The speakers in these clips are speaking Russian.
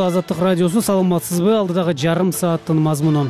Азаттык радиосу, саламатсызбы? Алдыдагы жарым сааттын мазмунун.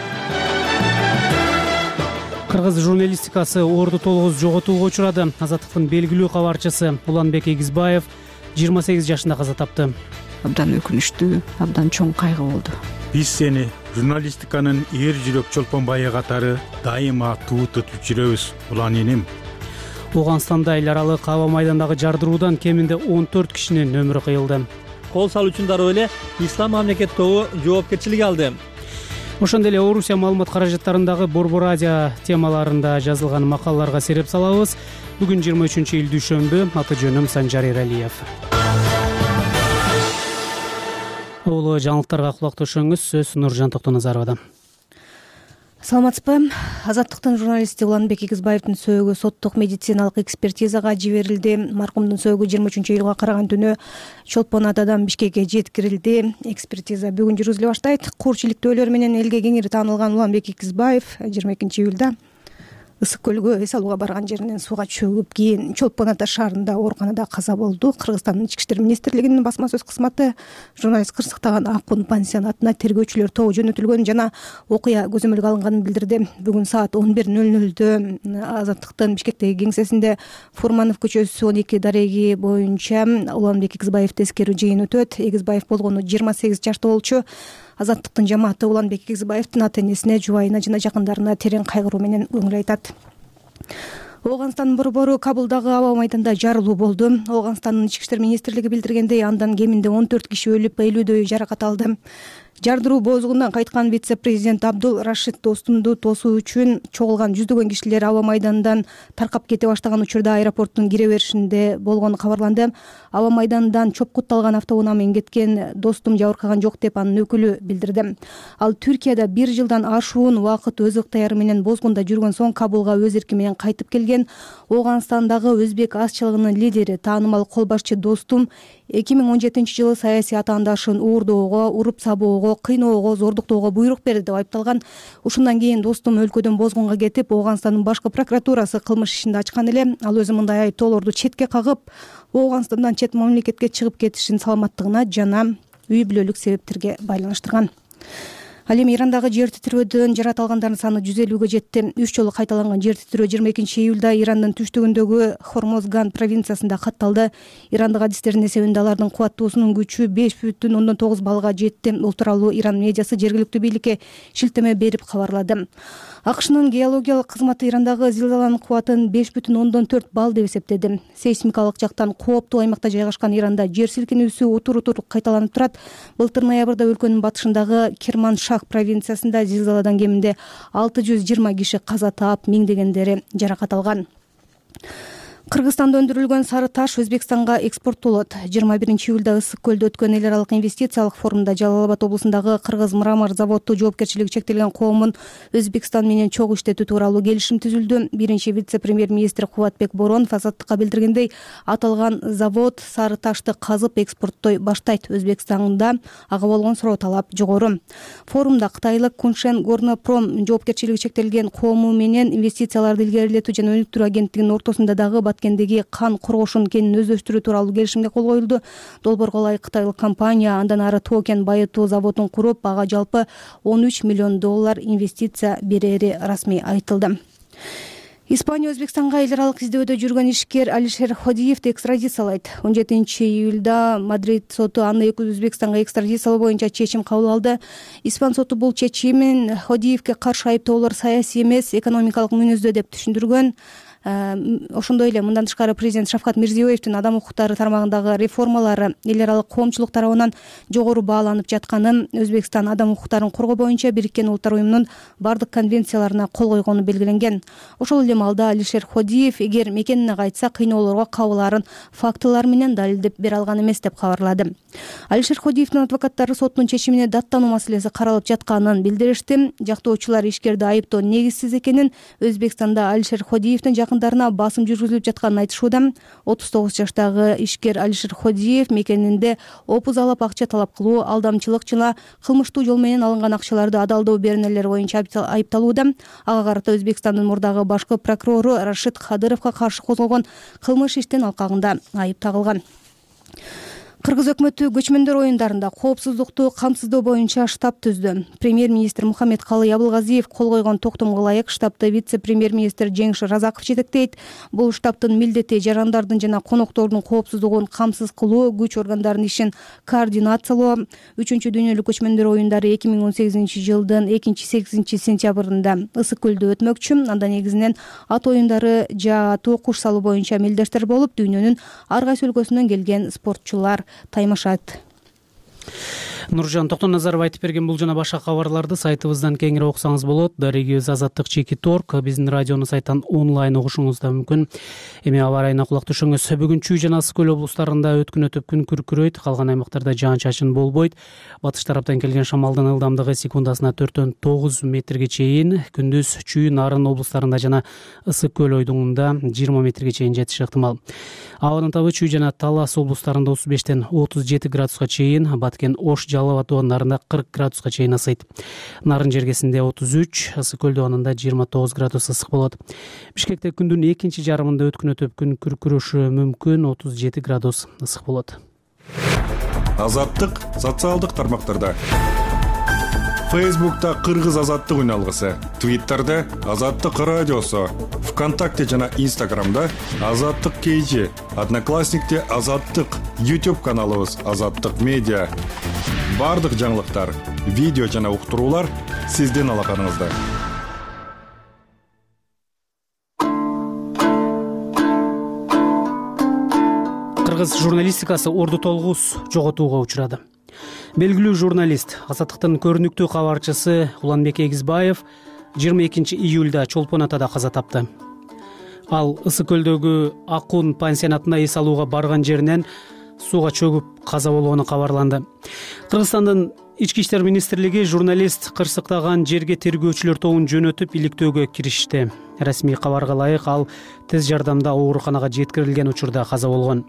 Кыргыз журналистикасы орду толгоз жоготууга учурады. Азаттыктын белгилүү кабарчысы Уланбек Эгизбаев 28 жашында каза тапты. Абдан өкүнүчтүү, абдан чоң кайгы болду. Биз сени журналистиканын эр жүрөк чолпон байы катары дайыма туутуп жүрөбүз, Улан энем. Ооганстанда эл аралык аба майдандагы жардыруудан кеминде 14 кишинин өмүрү кыйылды. Кол салуучундар эле Ислам мамлекет тобу жоопкерчилик алды. Ошондой эле Орусия маалымат каражаттарындагы Борбор Азия темаларында жазылган макалаларга сереп салабыз. Бүгүн 23 дүйшөмбү, аты жөнүм Санжар Эралиев. Улуу жаңылыктарга кулак төшөңүз. Сөз Нуржан Токтоназаровада. Саламатсызбы? Азаттыктын журналисти Уланбек Эгизбаевдин сөөгү соттук медициналык экспертизага жиберилди. Маркумдун сөөгү 23-июлга караган түнү Чолпон Атадан Бишкекке жеткирилди. Экспертиза бүгүн жүргүзүлө баштайт. Курч иликтөөлөр менен элге кеңири таанылган Уланбек Эгизбаев 22-июлда Ысык көлгө эс алууга барган жеринен сууга чөгүп, кийин Чолпон Ата шаарында ооруканада каза болду. Кыргызстандын Ички иштер министрлигинин басма сөз кызматы журналист кырсыктаган Акун пансионатына тергөөчүлөр тобу жөнөтүлгөн жана окуя көзөмөлгө алынганын билдирди. Бүгүн саат 11:00 Азаттыктын Бишкектеги кеңсесинде Фурманов көчөсү 12 дареги боюнча Уланбек Эгизбаевди эскерүү жыйыны өтөт. Эгизбаев болгону 28 жашта болчу. Азаттыктын жамааты Уланбек Эгизбаевдин ата-энесине, жубайына жана жакындарына терең кайгыруу менен көңүл айтат. Ооганстандын борбору Кабулдагы аба майданда жарылуу болду. Ооганстандын Ички иштер министрлиги билдиргендей, андан кеминде 14 киши өлүп, 50дөйү жаракат алды. Жардыруу боозугунан кайткан вице-президент Абдул Рашид Достумду тосуу үчүн чогулган жүздөгөн кишилер аба майдандан таркап кете баштаган учурда аэропорттун кире беришинде болгону кабарланды. Аба майдандан чопкутталган автоунаамын кеткен Достум жабыркаган жок деп анын өкүлү билдирди. Ал Түркияда 1 жылдан ашуун убакыт өз ыктыяры менен бозгунда жүргөн соң Кабулга өз эрки менен кайтып келген. Ооганстандагы өзбек азчылыгынын лидери, таанымал кол башчы Достум 2017-жылы саясий атаандашын уурдоого, уруп сабоого, кыйноого, зордуктоого буйрук берди деп айыпталган. Ушундан кийин Достум өлкөдөн бозгунга кетип, Ооганстандын башкы прокуратурасы кылмыш ишинде ачкан эле. Ал өзү мындай айыптоолорду четке кагып, Ооганстандан чет мамлекетке чыгып кетишин саламаттыгына жана үй бүлөлүк себептерге байланыштырган. Ал эми Ирандагы жер титирөөдөн жаракат алгандардын саны 150-ге жетти. 3 жолу кайталанган жер титирөө 22-июлда Ирандын түштүгүндөгү Хормозган провинциясында катталды. Ирандык адистердин эсебинде алардын кубаттуусунун күчү 5,9 баллга жетти. Бул тууралуу Иран медиасы жергиликтүү бийликке шилтеме берип кабарлады. АКШнын геологиялык кызматы Ирандагы зилзаланын кубатын 5,4 балл деп эсептеди. Сейсмикалык жактан кооптуу аймакта жайгашкан Иранда жер силкинүүсү утур-утур кайталанып турат. Былтыр ноябрда өлкөнүн батышындагы Керманшах провинциясында зилзаладан кеминде 620 киши каза таап, миңдегендери жаракат алган. Кыргызстанда өндүрүлгөн сары таш Өзбекстанга экспорттолот. 21-июлда Ысык көлдө өткөн эл аралык инвестициялык форумда Жалал Абад облусундагы Кыргыз мрамор заводу жоопкерчилиги чектелген коомун Өзбекстан менен чогуу иштетүү тууралуу келишим түзүлдү. Биринчи вице-премьер-министр Кубатбек Боронов Азаттыкка билдиргендей, аталган завод сары ташты казып экспорттой баштайт. Өзбекстанда ага болгон суроо талап жогору. Форумда кытайлык Куншен Горнопром жоопкерчилиги чектелген коому менен инвестицияларды илгерилетүү жана өнүктүрүү агенттигинин ортосунда дагы Баткендеги кан коргошун кенин өздөштүрүү тууралуу келишимге кол коюлду. Долбоорго ылайык кытайлык компания андан ары токен байытуу заводун куруп, ага жалпы $13 миллион инвестиция берери расмий айтылды. Испания Өзбекстанга эл аралык издөөдө жүргөн ишкер Алишер Ходиевди экстрадициялайт. 17-июлда Мадрид соту аны Өзбекстанга экстрадициялоо боюнча чечим кабыл алды. Испан соту бул чечимин Ходиевге каршы айыптоолор саясий эмес, экономикалык мүнөздө деп түшүндүргөн. Ошондой эле мындан тышкары президент Шавкат Мирзиёевдин адам укуктары тармагындагы реформалары эл аралык коомчулук тарабынан жогору бааланып жатканын, Өзбекстан адам укуктарын коргоо боюнча Бириккен Улуттар уюмунун бардык конвенцияларына кол койгону белгиленген. Ошол эле маалда Алишер Ходиев эгер мекенине кайтса кыйноолорго кабылаарын фактылар менен далилдеп бере алган эмес деп кабарлады. Алишер Ходиевдин адвокаттары соттун чечимине даттануу маселеси каралып жатканын билдиришти. Жактоочулар ишкерди айыптоо негизсиз экенин, Өзбекстанда Алишер Ходиевдин жакындарына басым жүргүзүлүп жатканын айтышууда. 39 жаштагы ишкер Алишер Ходиев мекенинде опузалап акча талап кылуу, алдамчылык жана кылмыштуу жол менен алынган акчаларды адалдоо беренелери боюнча айыпталууда. Ага карата Өзбекстандын мурдагы башкы прокурору Рашид Кадыровго каршы козголгон кылмыш иштин алкагында айып тагылган. Кыргыз өкмөтү көчмөндөр оюндарында коопсуздукту камсыздоо боюнча штаб түздү. Премьер-министр Мухаммедкалый Абылгазиев кол койгон токтомго ылайык штабты вице-премьер-министр Жеңиш Разаков жетектейт. Бул штабтын милдети жарандардын жана коноктордун коопсуздугун камсыз кылуу, күч органдарынын ишин координациялоо. 3-дүйнөлүк көчмөндөр оюндары 2018-жылдын 2-8 сентябрында Ысык көлдө өтмөкчү. Анда негизинен ат оюндары, жаа атуу, куш салуу боюнча мелдештер болуп, дүйнөнүн ар кайсы өлкөсүнөн келген спортчулар таймашат. Нуржан Токтоназаров айтып берген бул жана башка кабарларды сайтыбыздан кеңири окусаңыз болот. Дарегибиз Азаттык /Торг, биздин радиону сайттан онлайн угушуңуз да мүмкүн. Эми аба ырайына кулак түшүңүз. Бүгүн Чүй жана Ысык көл облустарында өткүнөтүп күн күркүрөйт, калган аймактарда жаан-чачын болбойт. Батыш тараптан келген шамалдын ылдамдыгы секундасына 4-9 метрге чейин, күндүз Чүй, Нарын облустарында жана Ысык көл ойдуңунда 20 метрге чейин жетиши ыктымал. Абанын табы Чүй жана Талас облустарында 35-37 градуска чейин, Баткен, Ош, Жалал Абад абандарында 40 градуска чейин ысыйт. Нарын жергесинде 33, Ысык көл абанында 29 градус ысык болот. Бишкекте күндүн экинчи жарымында өткүнөтүп күн күркүрөшү мүмкүн, 37 градус ысык болот. Азаттык социалдык тармактарда. Фейсбукта Кыргыз Азаттык үналгысы, Твиттерде Азаттык радиосу, ВКонтакте жана Инстаграмда Азаттык KG, Одноклассникте Азаттык, YouTube каналыбыз Азаттык медиа. Бардык жаңылыктар, видео жана уктуруулар сиздин алаканыңызда. Кыргыз журналистикасы орду толгус жоготууга учурады. Белгилүү журналист, Азаттыктын көрүнүктүү кабарчысы Уланбек Эгизбаев 22 июлда Чолпон Атада каза тапты. Ал Ысык көлдөгү Акун пансионатына эс алууга барган жеринен сууга чөгүп каза болгону кабарланды. Кыргызстандын Ички иштер министрлиги журналист кырсыктаган жерге тергөөчүлөр тобун жөнөтүп иликтөөгө киришти. Расмий кабарга ылайык, ал тез жардамда ооруканага жеткирилген учурда каза болгон.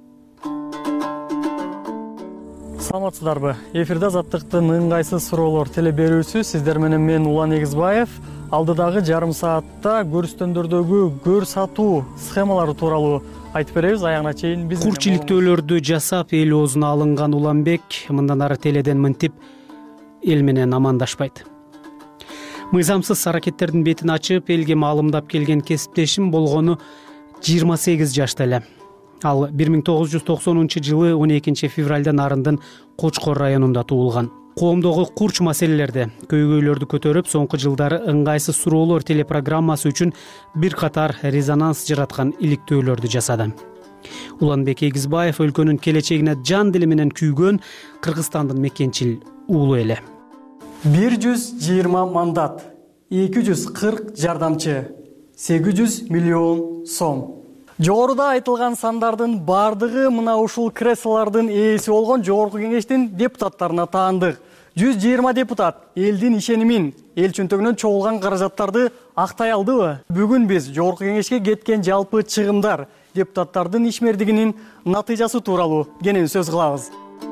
Саламатсыздарбы? Эфирде Азаттыктын ыңгайсыз суроолор теле берүүсү. Сиздер менен мен Улан Эгизбаев. Алдыдагы жарым саатта көрүстөндөрдөгү көр сатуу схемалары тууралуу айтып беребиз. Аягына чейин биз курч иликтөөлөрдү жасап эл оозуна алынган Уланбек мындан ары теледен мынтип эл менен амандашпайт. Мыйзамсыз аракеттердин бетин ачып, элге маалымдап келген кесиптешим болгону 28 жашта эле. Ал 1990-жылы 12 февралда Нарындын Кочкор районунда туулган. Коомдогу курч маселелерди, көйгөйлөрдү көтөрүп, соңку жылдары ыңгайсыз суроолор телепрограммасы үчүн бир катар резонанс жараткан иликтөөлөрдү жасады. Уланбек Эгизбаев өлкөнүн келечегине жан дили менен күйгөн Кыргызстандын мекенчил уулу эле. 120 мандат, 240 жардамчы, 800 миллион сом. Жогоруда айтылган сандардын бардыгы мына ушул креслолордун ээси болгон Жогорку кеңештин депутаттарына таандык. 120 депутат элдин ишенимин, эл чөнтөгүнөн чогулган каражаттарды актай алдыбы? Бүгүн биз Жогорку кеңешке кеткен жалпы чыгымдар, депутаттардын ишмердигинин натыйжасы тууралуу кенен сөз кылабыз.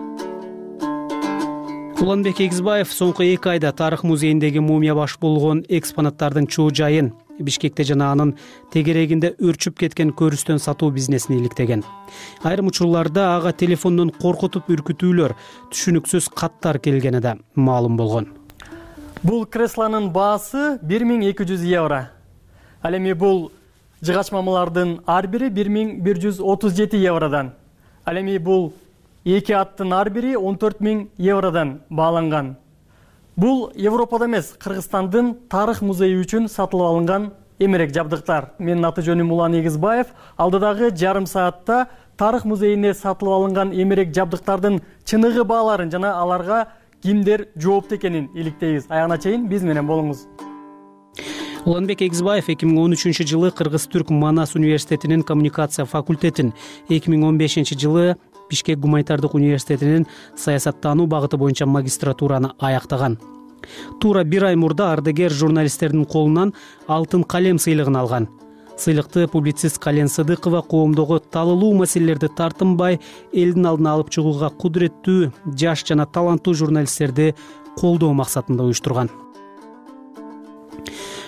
Уланбек Эгизбаев соңку 2 айда тарых музейиндеги мумия баш болгон экспонаттардын чоо жайын, Бишкекте жана анын тегерегинде өрчүп кеткен көрүстөн сатуу бизнесине иликтеген. Айрым учурларда ага телефондон коркутуп үркүтүүлөр, түшүнүксүз каттар келгени да маалым болгон. Бул креслонун баасы 1200 евро. Ал эми бул жыгачмамалардын ар бири 1137 евродан. Ал эми бул 2 аттын ар бири 14000 евродан бааланган. Бул Европада эмес, Кыргызстандын тарых музейи үчүн сатылып алынган эмерек жабдыктар. Менин аты жөнүм Улан Эгизбаев. Алдыдагы жарым саатта тарых музейине сатылып алынган эмерек жабдыктардын чыныгы бааларын жана аларга кимдер жоопту экенин иликтейбиз. Аягына чейин биз менен болуңуз. Уланбек Эгизбаев 2013-жылы Кыргыз-Түрк Манас университетинин коммуникация факультетин, 2015-жылы Бишкек гуманитардык университетинин саясаттануу багыты боюнча магистратураны аяктаган. Туура 1 ай мурда ардагер журналисттердин колунан алтын калем сыйлыгын алган. Сыйлыкты публицист Кален Сыдыкова коомдогу талылуу маселелерди тартынбай элдин алдына алып чыгууга кудуреттүү, жаш жана таланттуу журналисттерди колдоо максатында уюштурган.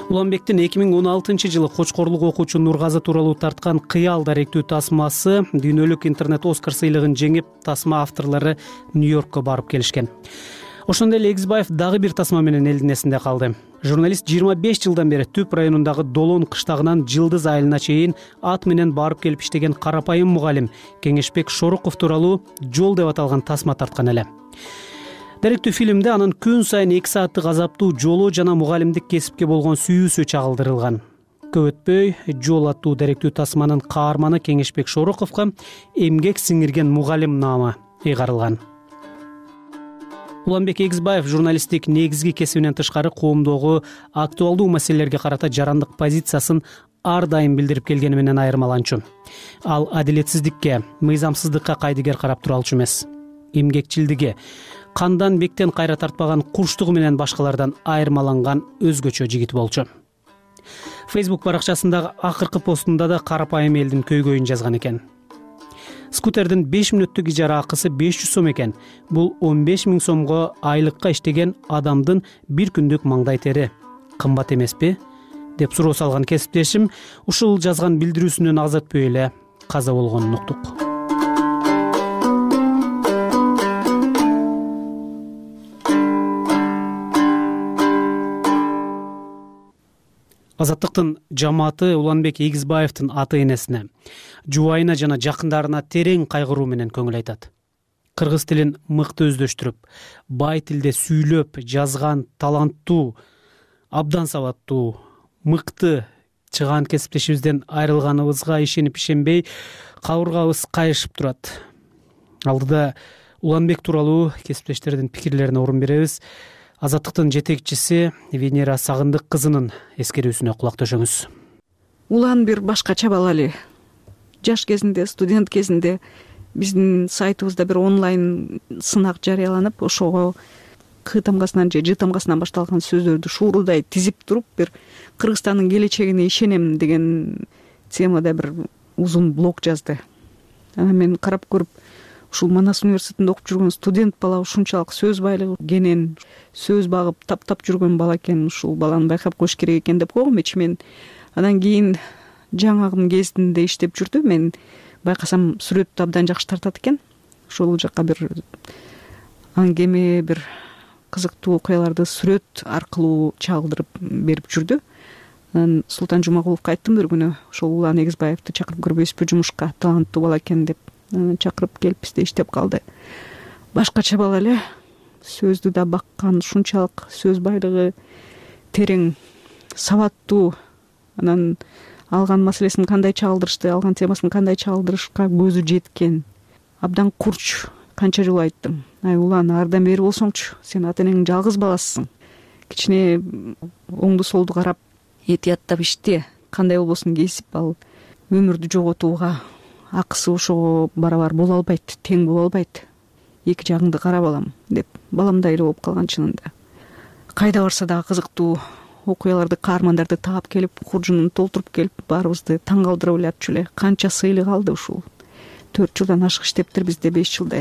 уланбектин 2016 жылы кочкорлук окуучу Нургазы тууралуу тарткан кыял даректүү тасмасы дүйнөлүк интернет Оскар сыйлыгын жеңип, тасма авторлору Нью-Йоркко барып келишкен. Ошондой эле Эгизбаев дагы бир тасма менен элдин эсинде калды. Журналист 25 жылдан бери Түп районундагы Долон кыштагынан Жылдыз айылына чейин ат менен барып келип иштеген карапайым мугалим Кеңешбек Шоруков тууралуу Жол деп аталган тасма тарткан эле. Даректүү фильмде анын күн сайын 2 сааттык азаптуу жолу жана мугалимдик кесипке болгон сүйүүсү чагылдырылган. Көп өтпөй Жол аттуу даректүү тасманын каарманы Кеңешбек Шороковго эмгек сиңирген мугалим наамы ыйгарылган. Уланбек Эгизбаев журналисттик негизги кесибинен тышкары коомдогу актуалдуу маселелерге карата жарандык позициясын ар дайым билдирип келгени менен айырмаланчу. Ал адилетсиздикке, мыйзамсыздыкка кайдыгер карап туралчу эмес. Эмгекчилдиги, кандан бектен кайра тартпаган курчтугу менен башкалардан айырмаланган өзгөчө жигит болчу. Facebook баракчасындагы акыркы постунда да карапайым элдин көйгөйүн жазган экен. Скутердин 5 мүнөттүк ижара акысы 500 сом экен. Бул 15 000 сомго айлыкка иштеген адамдын бир күндүк маңдай тери. Кымбат эмеспи? Деп суроо салган кесиптешим ушул жазган билдирүүсүнөн аз өтпөй эле каза болгонун уктук. Азаттыктын жамааты Уланбек Эгизбаевдин аты энесине, жубайына жана жакындарына терең кайгыруу менен көңүл айтат. Кыргыз тилин мыкты өздөштүрүп, бай тилде сүйлөп, жазган таланттуу, абдан сабаттуу, мыкты чыган кесиптешибизден айрылганыбызга ишенип-ишенбей кабыргабыз кайышып турат. Алдыда Уланбек тууралуу кесиптештердин пикирлерине орун беребиз. Азаттыктын жетекчиси Венера Сагындык кызынын эскерүүсүнө кулак төшөңүз. Улан бир башкача бала эле. Жаш кезинде, студент кезинде биздин сайтыбызда бир онлайн сынак жарыяланып, ошого К тамгасынан же Ж тамгасынан башталган сөздөрдү шуурулдай тизип туруп, бир Кыргызстандын келечегине ишенем деген темада бир узун блог жазды. Анан мен карап көрүп, ушул Манас университетинде окуп жүргөн студент бала ушунчалык сөз байлыгы кенен, сөз багып таптап жүргөн бала экен, ушул баланы байкап коюш керек экен деп койгом ичимен. Анан кийин жаңагым кезинде иштеп жүрдү. Мен байкасам сүрөттү абдан жакшы тартат экен. Ошол жакка бир аңгеме, бир кызыктуу окуяларды сүрөт аркылуу чагылдырып берип жүрдү. Анан Султан Жумагуловго айттым бир күнү, ошол Улан Эгизбаевди чакырып көрбөйсүзбү жумушка, таланттуу бала экен деп. Чакырып келип бизде иштеп калды. Башкача бала эле, сөздү да баккан, ушунчалык сөз байлыгы терең, сабаттуу. Анан алган маселесин кандай чагылдырышты, алган темасын кандай чагылдырышка көзү жеткен. Абдан курч. Канча жолу айттым. Ай Улан, ардам бери болсоңчу, сен ата энеңдин жалгыз баласысың. Кичине оңду солду карап, этияттап иште, кандай болбосун кесип ал өмүрдү жоготууга акысы ошого барабар боло албайт, тең боло албайт. Эки жагыңды карап алам деп баламдай эле болуп калган чынында. Кайда барса дагы кызыктуу окуяларды, каармандарды таап келип, хуржунун толтуруп келип, баарыбызды таң калтырып элатчу эле. Канча сыйлык алды ушул. 4 жылдан ашык иштептир бизде, 5 жылдай.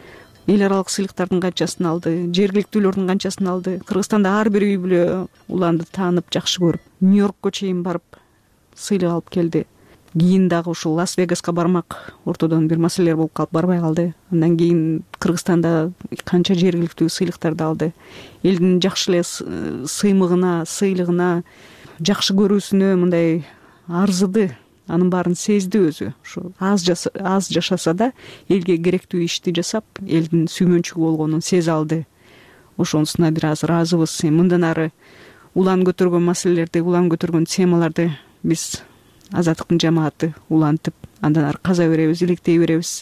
Эл аралык сыйлыктардын канчасын алды, жергиликтүүлөрдүн канчасын алды. Кыргызстанда ар бир үй бүлө Уланды таанып, жакшы көрүп, Нью-Йоркко чейин барып сыйлык алып келди. Кийин дагы ушул Лас-Вегаска бармак, ортодон бир маселелер болуп калып барбай калды. Андан кийин Кыргызстанда канча жергиликтүү сыйлыктарды алды. Элдин жакшы эле сыймыгына, сыйлыгына, жакшы көрүүсүнө мындай арзыды. Анын баарын сезди өзү. Ушу аз жашаса да элге керектүү ишти жасап, элдин сүймөнчүгү болгонун сезе алды. Ошонусуна бир аз ыраазыбыз. Мындан ары Улан көтөргөн маселелерди, Улан көтөргөн темаларды биз Азаттыктын жамааты улантып, андан ары каза беребиз, иликтей беребиз.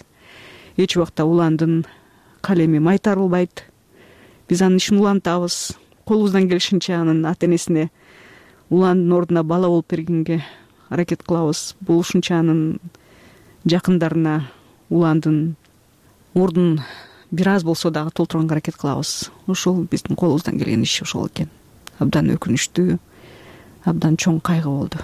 Эч убакта Уландын калеми майтарылбайт. Биз анын ишин улантабыз. Колубуздан келишинче анын ата энесине Уландын ордуна бала болуп бергенге аракет кылабыз. Бул ушунча анын жакындарына Уландын ордун бир аз болсо дагы толтурганга аракет кылабыз. Ошол биздин колубуздан келген иш ошол экен. Абдан өкүнүчтүү, абдан чоң кайгы болду.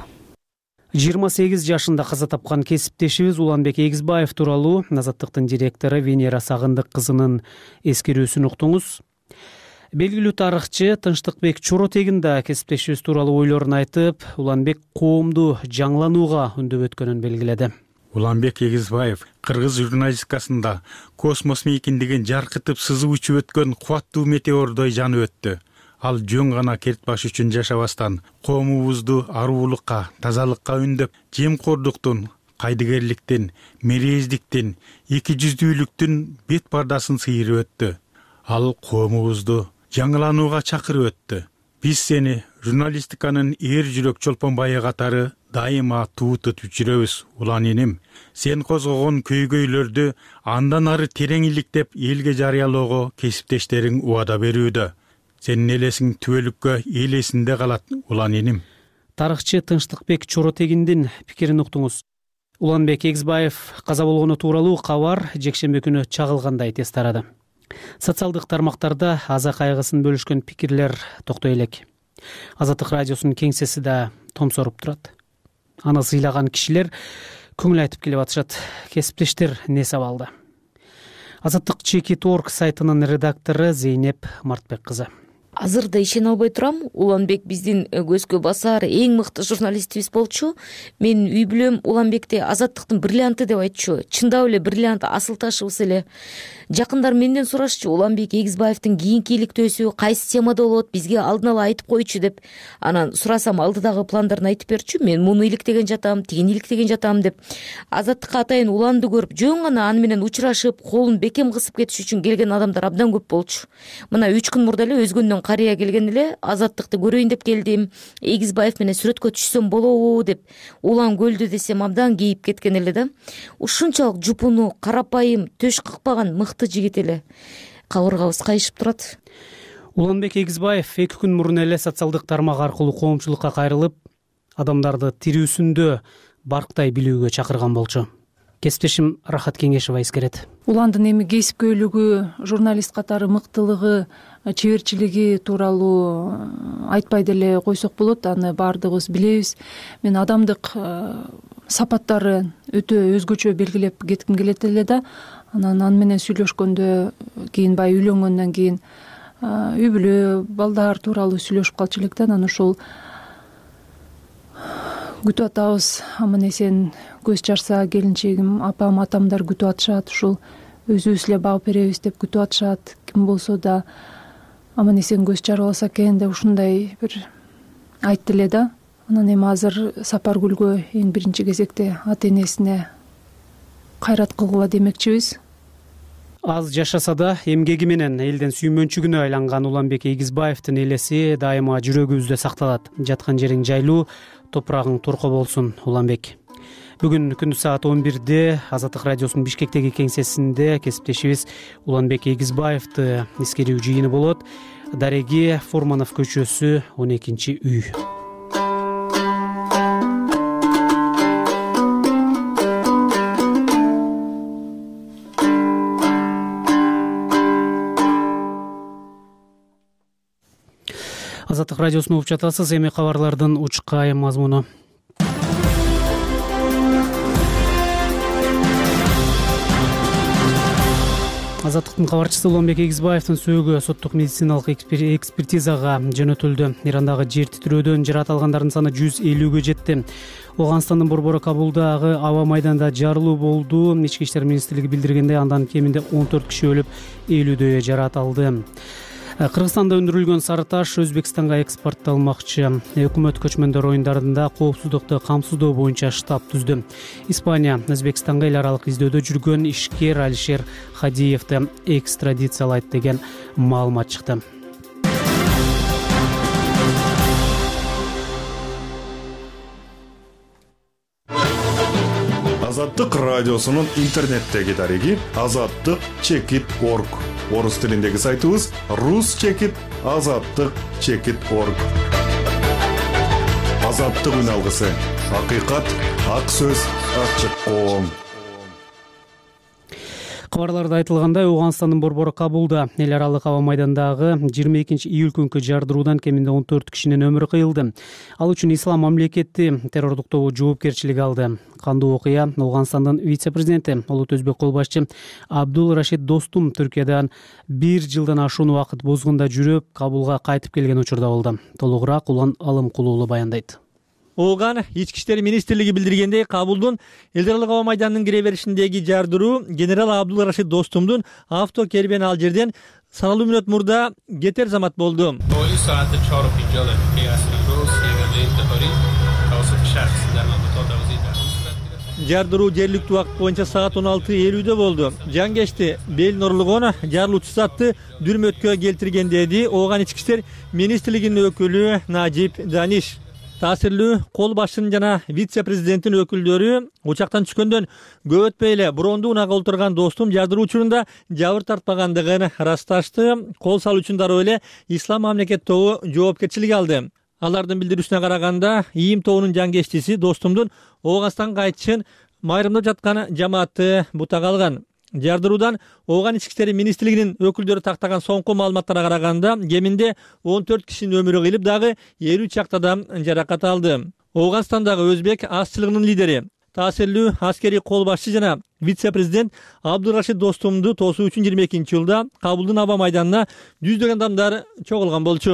28 жашында каза тапкан кесиптешибиз Уланбек Эгизбаев тууралуу Азаттыктын директору Венера Сагындык кызынын эскерүүсүн уктуңуз. Белгилүү тарыхчы Тынчтыкбек Чоротегин да кесиптешибиз тууралуу ойлорун айтып, Уланбек коомду жаңыланууга үндөп өткөнүн белгиледи. Уланбек Эгизбаев кыргыз журналистикасында космос мейкиндигин жаркытып сызып учуп өткөн кубаттуу метеордой жанып өттү. Ал жөн гана керт баш үчүн жашабастан, коомубузду аруулукка, тазалыкка үндөп, жемкордуктун, кайдыгерликтин, мерездиктин, эки жүздүүлүктүн бет пардасын сыйырып өттү. Ал коомубузду жаңыланууга чакырып өттү. Биз сени журналистиканын эр жүрөк чолпон байы катары дайыма туутуп жүрөбүз, улан иним. Сен козгогон көйгөйлөрдү андан ары терең иликтеп элге жарыялоого кесиптештериң убада берүүдө. Сенин элесиң түбөлүккө эл эсинде калат, улан иним. Тарыхчы Тынчтыкбек Чоротегиндин пикирин уктуңуз. Уланбек Эгизбаев каза болгону тууралуу кабар жекшемби күнү чагылгандай тез тарады. Социалдык тармактарда аза кайгысын бөлүшкөн пикирлер токтой элек. Азаттык радиосунун кеңсеси да томсоруп турат. Аны сыйлаган кишилер көңүл айтып келип атышат. Кесиптештер не сабалды? Азаттык Чекит.орг сайтынын редактору Зейнеп Мартбек кызы. Азыр да ишене албай турам. Уланбек биздин көзгө басар эң мыкты журналистибиз болчу. Мен үй бүлөм Уланбекти азаттыктын бриллианты деп айтчу. Чындап эле бриллиант, асыл ташыбыз эле. Жакындар менден сурашчу, Уланбек Эгизбаевдин кийинки иликтөөсү кайсы темада болот, бизге алдын ала айтып койчу деп. Анан сурасам алдыдагы пландарын айтып берчү. Мен муну иликтеген жатам, тигини иликтеген жатам деп. Азаттыкка атайын Уланды көрүп, жөн гана аны менен учурашып, колун бекем кысып кетиш үчүн келген адамдар абдан көп болчу. Мына 3 күн мурда эле өзгөндөн карыя келген эле Азаттыкты көрөйүн деп келдим. Эгизбаев менен сүрөткө түшсөм болобу деп. Улан көлдү десем абдан кейип кеткен эле да. Ушунчалык жупуну, карапайым, төш кыкпаган мыкты жигит эле. Кабыргабыз кайышып турат. Уланбек Эгизбаев 2 күн мурун эле социалдык тармак аркылуу коомчулукка кайрылып, адамдарды тирүүсүндө барктай билүүгө чакырган болчу. Кесиптешим Рахат Кеңешева эскерет. Уландын эми кесипкөйлүгү, журналист катары мыктылыгы, чеберчилиги тууралуу айтпай деле койсок болот. Аны баардыгыбыз билебиз. Мен адамдык сапаттары өтө өзгөчө белгилеп кетким келет эле да. Анан аны менен сүйлөшкөндө кийин баягы үйлөнгөндөн кийин үй бүлө, балдар тууралуу сүйлөшүп калчу элек да. Анан ушул күтүп атабыз, аман эсен көз чарса келинчегим, апам, атамдар күтүп атышат. Ушул өзүбүз эле багып беребиз деп күтүп атышат. Ким болсо да аман эсен көз чарып алса экен деп ушундай бир айтты эле да. Анан эми азыр Сапаргүлгө эң биринчи кезекте ата энесине кайрат кылгыла демекчибиз. Аз жашаса да эмгеги менен элдин сүймөнчүгүнө айланган Уланбек Эгизбаевдин элеси дайыма жүрөгүбүздө сакталат. Жаткан жериң жайлуу, топурагың турко болсун, Уланбек. Бүгүн күндүз саат 11-де Азаттык радиосунун Бишкектеги кеңсесинде кесиптешибиз Уланбек Эгизбаевди эскерүү жыйыны болот. Дареги Форманов көчөсү 12-үй. Азаттык радиосун угуп жатасыз. Эми кабарлардын учкай мазмуну. Азаттыктын кабарчысы Уланбек Эгизбаевдин сөөгү соттук медициналык экспертизага жөнөтүлдү. Ирандагы жер титирөөдөн жарат алгандардын саны 150-гө жетти. Оганстандын борбору Кабулдагы аба майданда жарылуу болду. Ички иштер министрлиги билдиргендей, андан кеминде 14 киши өлүп, 50дөйү жарат алды. Кыргызстанда өндүрүлгөн сары таш Өзбекстанга экспортталмакчы. Өкмөт көчмөндөр оюндарында коопсуздукту камсыздоо боюнча штаб түздү. Испания Өзбекстанга эл аралык издөөдө жүргөн ишкер Алишер Хадиевди экстрадициялайт деген маалымат чыкты. Азаттык радиосунун интернеттеги дареги azattik.org. Орус тилиндеги сайтыбыз ruschekit.azattik.org. Азаттык үн алгысы. Акыйкат, ак сөз, ачык коом. Кабарларда айтылгандай, Ооганстандын борбору Кабулда эл аралык аба майдандагы 22 июль күнкү жардыруудан кеминде 14 кишинин өмүрү кыйылды. Ал үчүн Ислам мамлекети террордуктоо жоопкерчилик алды. Кандуу окуя Ооганстандын вице-президенти Улут Өзбек кол башчы Абдул Рашид Достум Түркиядан 1 жылдан ашуун убакыт бозгунда жүрүп, Кабулга кайтып келген учурда болду. Толугураак Улан Алымкулуулу баяндайт. Ооган ички иштер министрлиги билдиргендей, Кабулдун эл аралык аба майданынын кире беришиндеги жардыруу генерал Абдул Рашид Достумдун авто кербени ал жерден саналуу мүнөт мурда кетер замат болду. Жардыруу жергиликтүү убакыт боюнча саат 16:50 болду. Жангечти Белин орлогон жарылуучу затты дүрмөткө келтирген деди Ооган ички иштер министрлигинин өкүлү Najib Danish. Таасирлүү кол башчынын жана вице-президенттин өкүлдөрү учактан түшкөндөн көп өтпөй эле брондуу унаага олтурган Достум жардыруу учурунда жабыр тартпагандыгын ырасташты. Кол салуу үчүн дароо эле Ислам мамлекет тобу жоопкерчилик алды. Алардын билдирүүсүнө караганда, ИИМ тобунун жангечтиси Достумдун Ооганстанга кайтышын майрымдап жаткан жамааты бутак алган. Жардыруудан Ооган ички иштер министрлигинин өкүлдөрү тактаган соңку маалыматтарга караганда, кеминде 14 кишинин өмүрү кыйылып, дагы 50 чакты адам жаракат алды. Ооганстандагы өзбек азчылыгынын лидери, таасирлүү аскерий кол башчы жана вице-президент Абдул Рашид Достумду тосуу үчүн 22-жылда Кабулдун аба майданына жүздөгөн адамдар чогулган болчу.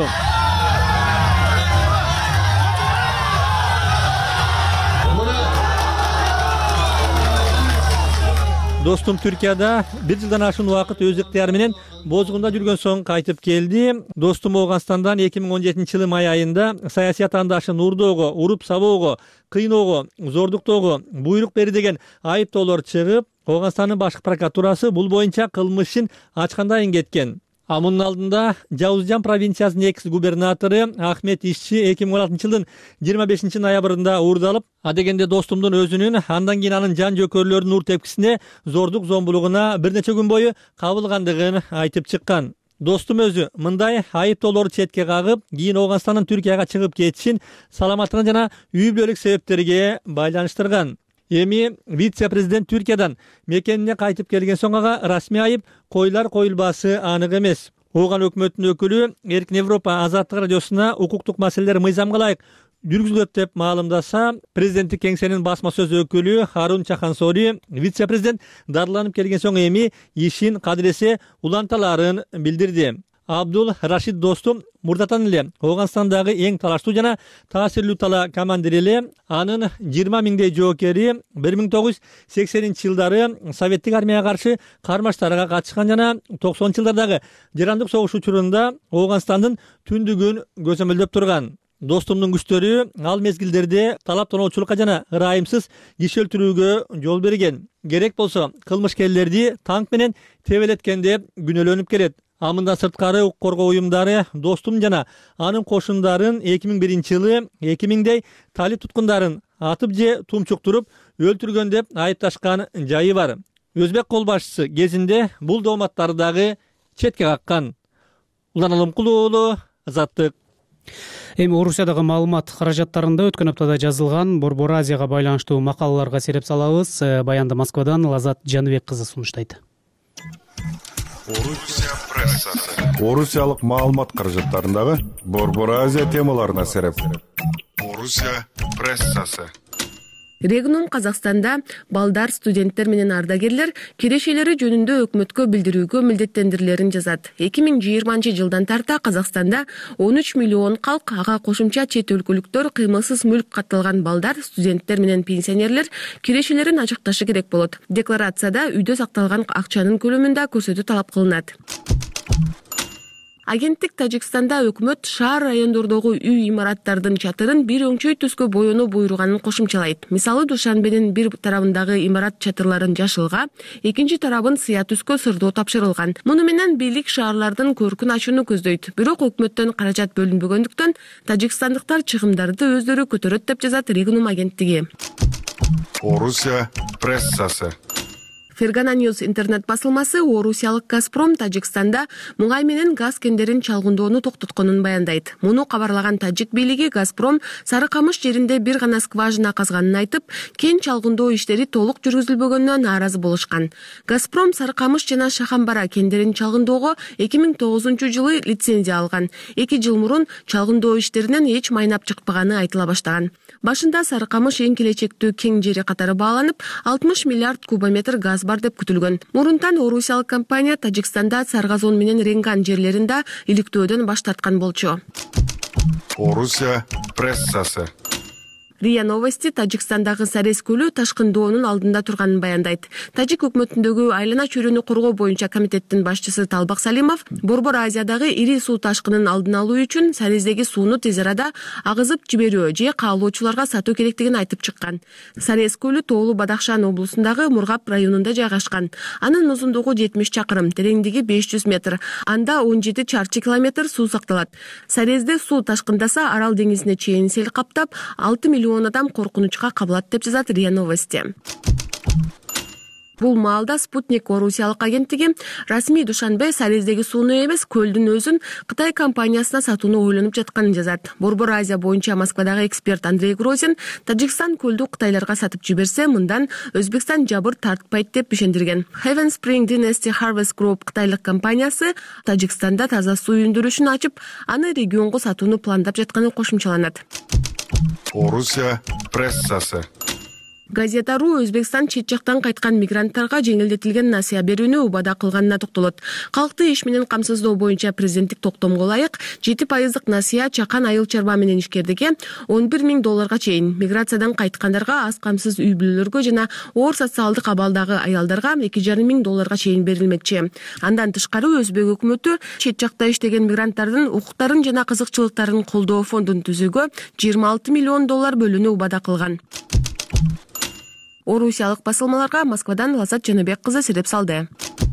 Достум Түркияда 1 жылдан ашуун убакыт өз ыктыяры менен бозгунда жүргөн соң кайтып келди. Достум Ооганстандан 2017-жылы май айында саясий атаандашы Нурдоого уруп сабоого, кыйноого, зордуктоого буйрук берди деген айыптоолор чыгып, Ооганстандын башкы прокуратурасы бул боюнча кылмыш ишин ачкандайын кеткен. Мунун алдында Жаузжан провинциясынын экс-губернатору Ахмет Ишчи 2016-жылдын 25 ноябрында уурдалып, адегенде Достумдун өзүнүн андан кийин анын жан жөкөрлөрүнүн ур тепкисине зордук зомбулугуна бир нече күн бою кабылгандыгын айтып чыккан. Достум өзү мындай айыптоолорду четке кагып, кийин Ооганстандын Түркияга чыгып кетишин саламаттыгына жана үй бүлөлүк себептерге байланыштырган. Эми вице-президент Түркиядан мекенине кайтып келген соң ага расмий айып коюлбасы анык эмес. Ооган өкмөтүнүн өкүлү Эркин Европа азаттык радиосуна укуктук маселелер мыйзамга ылайык жүргүзүлөт деп маалымдаса, президенттик кеңсенин басма сөз өкүлү Харун Чахансори вице-президент дарыланып келген соң эми ишин кадыресе уланталарын билдирди. Абдул Рашид Достум мурдатан эле Ооганстандагы эң талаштуу жана таасирлүү тала командири эле. Анын 20 миңдей жоокери 1980-жылдары Советтик армияга каршы кармаштарга катышкан жана 90-жылдардагы жарандык согуш учурунда Ооганстандын түндүгүн көзөмөлдөп турган. Достумдун күчтөрү ал мезгилдерде талап тоноочулукка жана ырайымсыз киши өлтүрүүгө жол берген. Керек болсо кылмышкерлерди танк менен тебелеткен деп күнөөлөнүп келет. Мындан сырткары укук коргоо уюмдары Достум жана анын кошундарын 2001-жылы 2000дей талип туткундарын атып же тумчуктуруп өлтүргөн деп айыпташкан жайы бар. Өзбек кол башчысы кезинде бул дооматтарды дагы четке каккан. Улан Алымкулуулу, Азаттык. Эми Орусиядагы маалымат каражаттарында өткөн аптада жазылган Борбор Азияга байланыштуу макалаларга сереп салабыз. Баянды Москвадан Лазат Жаныбек кызы сунуштайт. Орусиялык маалымат каражаттарындагы Борбор Азия темаларына сереп. Орусия прессасы. Регнум Казакстанда балдар, студенттер менен ардагерлер кирешелери жөнүндө өкмөткө билдирүүгө милдеттендирилерин жазат. 2020-жылдан тарта Казакстанда 13 миллион калк, ага кошумча чет өлкөлүктөр, кыймылсыз мүлк катталган балдар, студенттер менен пенсионерлер кирешелерин ачыкташы керек болот. Декларацияда үйдө сакталган акчанын көлөмүндө көрсөтүү талап кылынат. Агенттик Тажикстанда өкмөт шаар райондордогу үй имараттардын чатырын бир өңчөй түскө боёнуу буйруганын кошумчалайт. Мисалы, Душанбенин бир тарабындагы имарат чатырларын жашылга, экинчи тарабын сыя түскө сырдоо тапшырылган. Муну менен бийлик шаарлардын көркүн ачууну көздөйт. Бирок өкмөттөн каражат бөлүнбөгөндүктөн тажикстандыктар чыгымдарды өздөрү көтөрөт деп жазат Регнум агенттиги. Орусия прессасы. Fergana News интернет басылмасы орусиялык Газпром Тажикстанда мугай менен газ кендерин чалгындоону токтотконун баяндайт. Муну кабарлаган тажик бийлиги Газпром Сары Камыш жеринде бир гана скважина казганын айтып, кен чалгындоо иштери толук жүргүзүлбөгөнүнө нааразы болушкан. Газпром Сары Камыш жана Шахамбара кендерин чалгындоого 2009-жылы лицензия алган. 2 жыл мурун чалгындоо иштеринен эч майнап чыкпаганы айтыла баштаган. Башында Сары Камыш эң келечектүү кен жери катары бааланып, 60 миллиард кубометр газ бар деп күтүлгөн. Мурунтан орусиялык компания Тажикстанда Саргазон менен Ренган жерлеринде иликтөөдөн баш тарткан болчу. Орусия прессасы. РИА Новости Тажикстандагы Сарез көлү ташкындоонун алдында турганын баяндайт. Тажик өкмөтүндөгү айлана чөйрөнү коргоо боюнча комитеттин башчысы Талбак Салимов Борбор Азиядагы ири суу ташкынын алдын алуу үчүн Сарездеги сууну тез арада агызып жиберүү же каалоочуларга сатуу керектигин айтып чыккан. Сарез көлү Тоолу Бадахшан облусундагы Мургап районунда жайгашкан. Анын узундугу 70 чакырым, тереңдиги 500 метр. Анда 17 чарчы километр суу сакталат. Сарезде суу ташкындаса Арал деңизине чейин сел каптап, 6 миллион адам коркунучка кабылат деп жазат РИА Новости. Бул маалда Спутник орусиялык агенттиги расмий Душанбе Сарездеги сууну эмес, көлдүн өзүн Кытай компаниясына сатууну ойлонуп жатканын жазат. Борбор Азия боюнча Москвадагы эксперт Андрей Грозин Тажикстан көлдү Кытайларга сатып жиберсе, мындан Өзбекстан жабыр тартпайт деп ишендирген. Heaven Spring Dynasty Harvest Group кытайлык компаниясы Тажикстанда таза суу өндүрүшүн ачып, аны регионго сатууну пландап жатканын кошумчаланат. Орусия прессасы. Газета.ру Өзбекстан чет жактан кайткан мигранттарга жеңилдетилген насыя берүүнү убада кылганына токтолот. Калкты иш менен камсыздоо боюнча президенттик токтомго ылайык 7% насыя чакан айыл чарба менен ишкердиге $11,000 чейин, миграциядан кайткандарга, аз камсыз үй бүлөлөргө жана оор социалдык абалдагы аялдарга $2,500 чейин берилмекчи. Андан тышкары Өзбек өкмөтү чет жакта иштеген мигранттардын укуктарын жана кызыкчылыктарын колдоо фондун түзүүгө $26 миллион бөлүүнү убада кылган. Орусиялык басылмаларга Москвадан Лазат Жаныбек кызы сереп салды.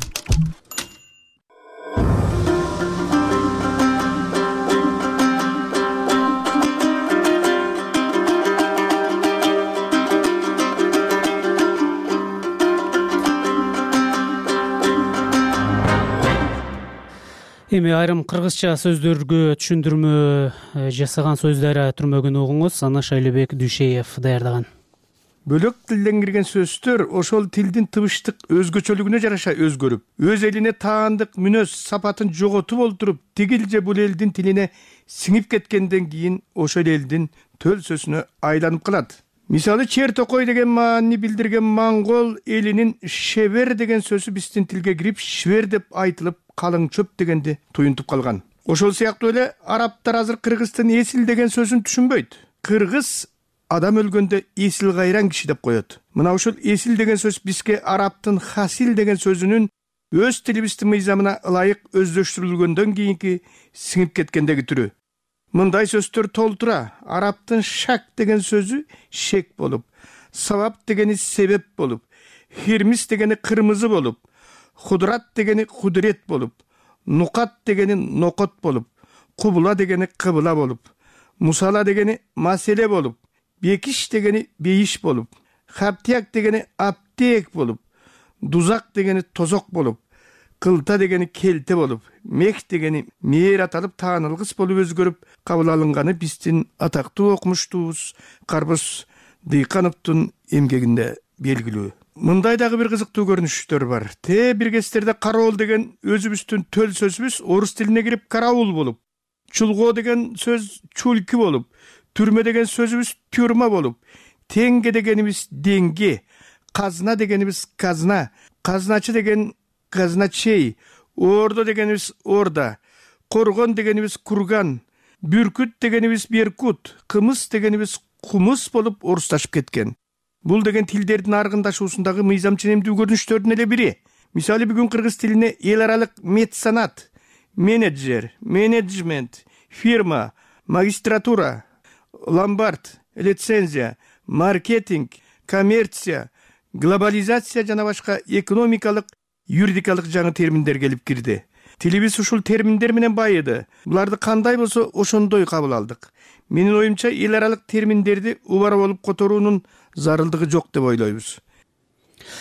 Эми айрым кыргызча сөздөргө түшүндүрмө жасаган сөздөр түрмөгүн угуңуз. Аны Шайлебек Дүйшеев даярдаган. Бөлөк тилден кирген сөздөр ошол тилдин тыбыштык өзгөчөлүгүнө жараша өзгөрүп, өз элине таандык мүнөз сапатын жоготуп олтуруп, тигил же бул элдин тилине сиңип кеткенден кийин ошол элдин төл сөзүнө айланып калат. Мисалы, чер токой деген маанини билдирген моңгол элинин шебер деген сөзү биздин тилге кирип, швер деп айтылып, калың чөп дегенди туюнтуп калган. Ошол сыяктуу эле арабтар азыр кыргыздын эсил деген сөзүн түшүнбөйт. Кыргыз адам өлгөндө эсил кайран киши деп коет. Мына ошол эсил деген сөз бизге арабтын хасил деген сөзүнүн өз тилибиздин мыйзамына ылайык өздөштүрүлгөндөн кийинки сиңип кеткендеги түрү. Мындай сөздөр толтура. Арабтын шак деген сөзү шек болуп, сабап дегени себеп болуп, хирмис дегени кырмызы болуп, худурат дегени худурет болуп, нукат дегени нокот болуп, кубула дегени кыбыла болуп, мусала дегени маселе болуп, бекиш дегени бейиш болуп, хаптияк дегени аптек болуп, дузак дегени тозок болуп, кылта дегени келте болуп, мех дегени мээр аталып таанылгыс болуп өзгөрүп кабыл алынганы биздин атактуу окумуштуубуз Карбыз Дыйкановдун эмгегинде белгилүү. Мындай дагы бир кызыктуу көрүнүштөр бар. Биргестерде кароол деген өзүбүздүн төл сөзүбүз орус тилине кирип караул болуп, чулгоо деген сөз чульки болуп, түрмө деген сөзүбүз тюрма болуп, теңге дегенибиз деңге, казна дегенибиз казна, казначы деген казначей, ордо дегенибиз орда, коргон дегенибиз курган, бүркүт дегенибиз беркут, кымыз дегенибиз кумус болуп орусташып кеткен. Бул деген тилдердин аргындашуусундагы мыйзам ченемдүү көрүнүштөрдүн эле бири. Мисалы, бүгүн кыргыз тилине эл аралык медсанат, менеджер, менеджмент, фирма, магистратура, ломбард, лицензия, маркетинг, коммерция, глобализация жана башка экономикалык, юридикалык жаңы терминдер келип кирди. Тилибиз ушул терминдер менен байыды. Буларды кандай болсо ошондой кабыл алдык. Менин оюмча эл аралык терминдерди убара болуп которуунун зарылдыгы жок деп ойлойбуз.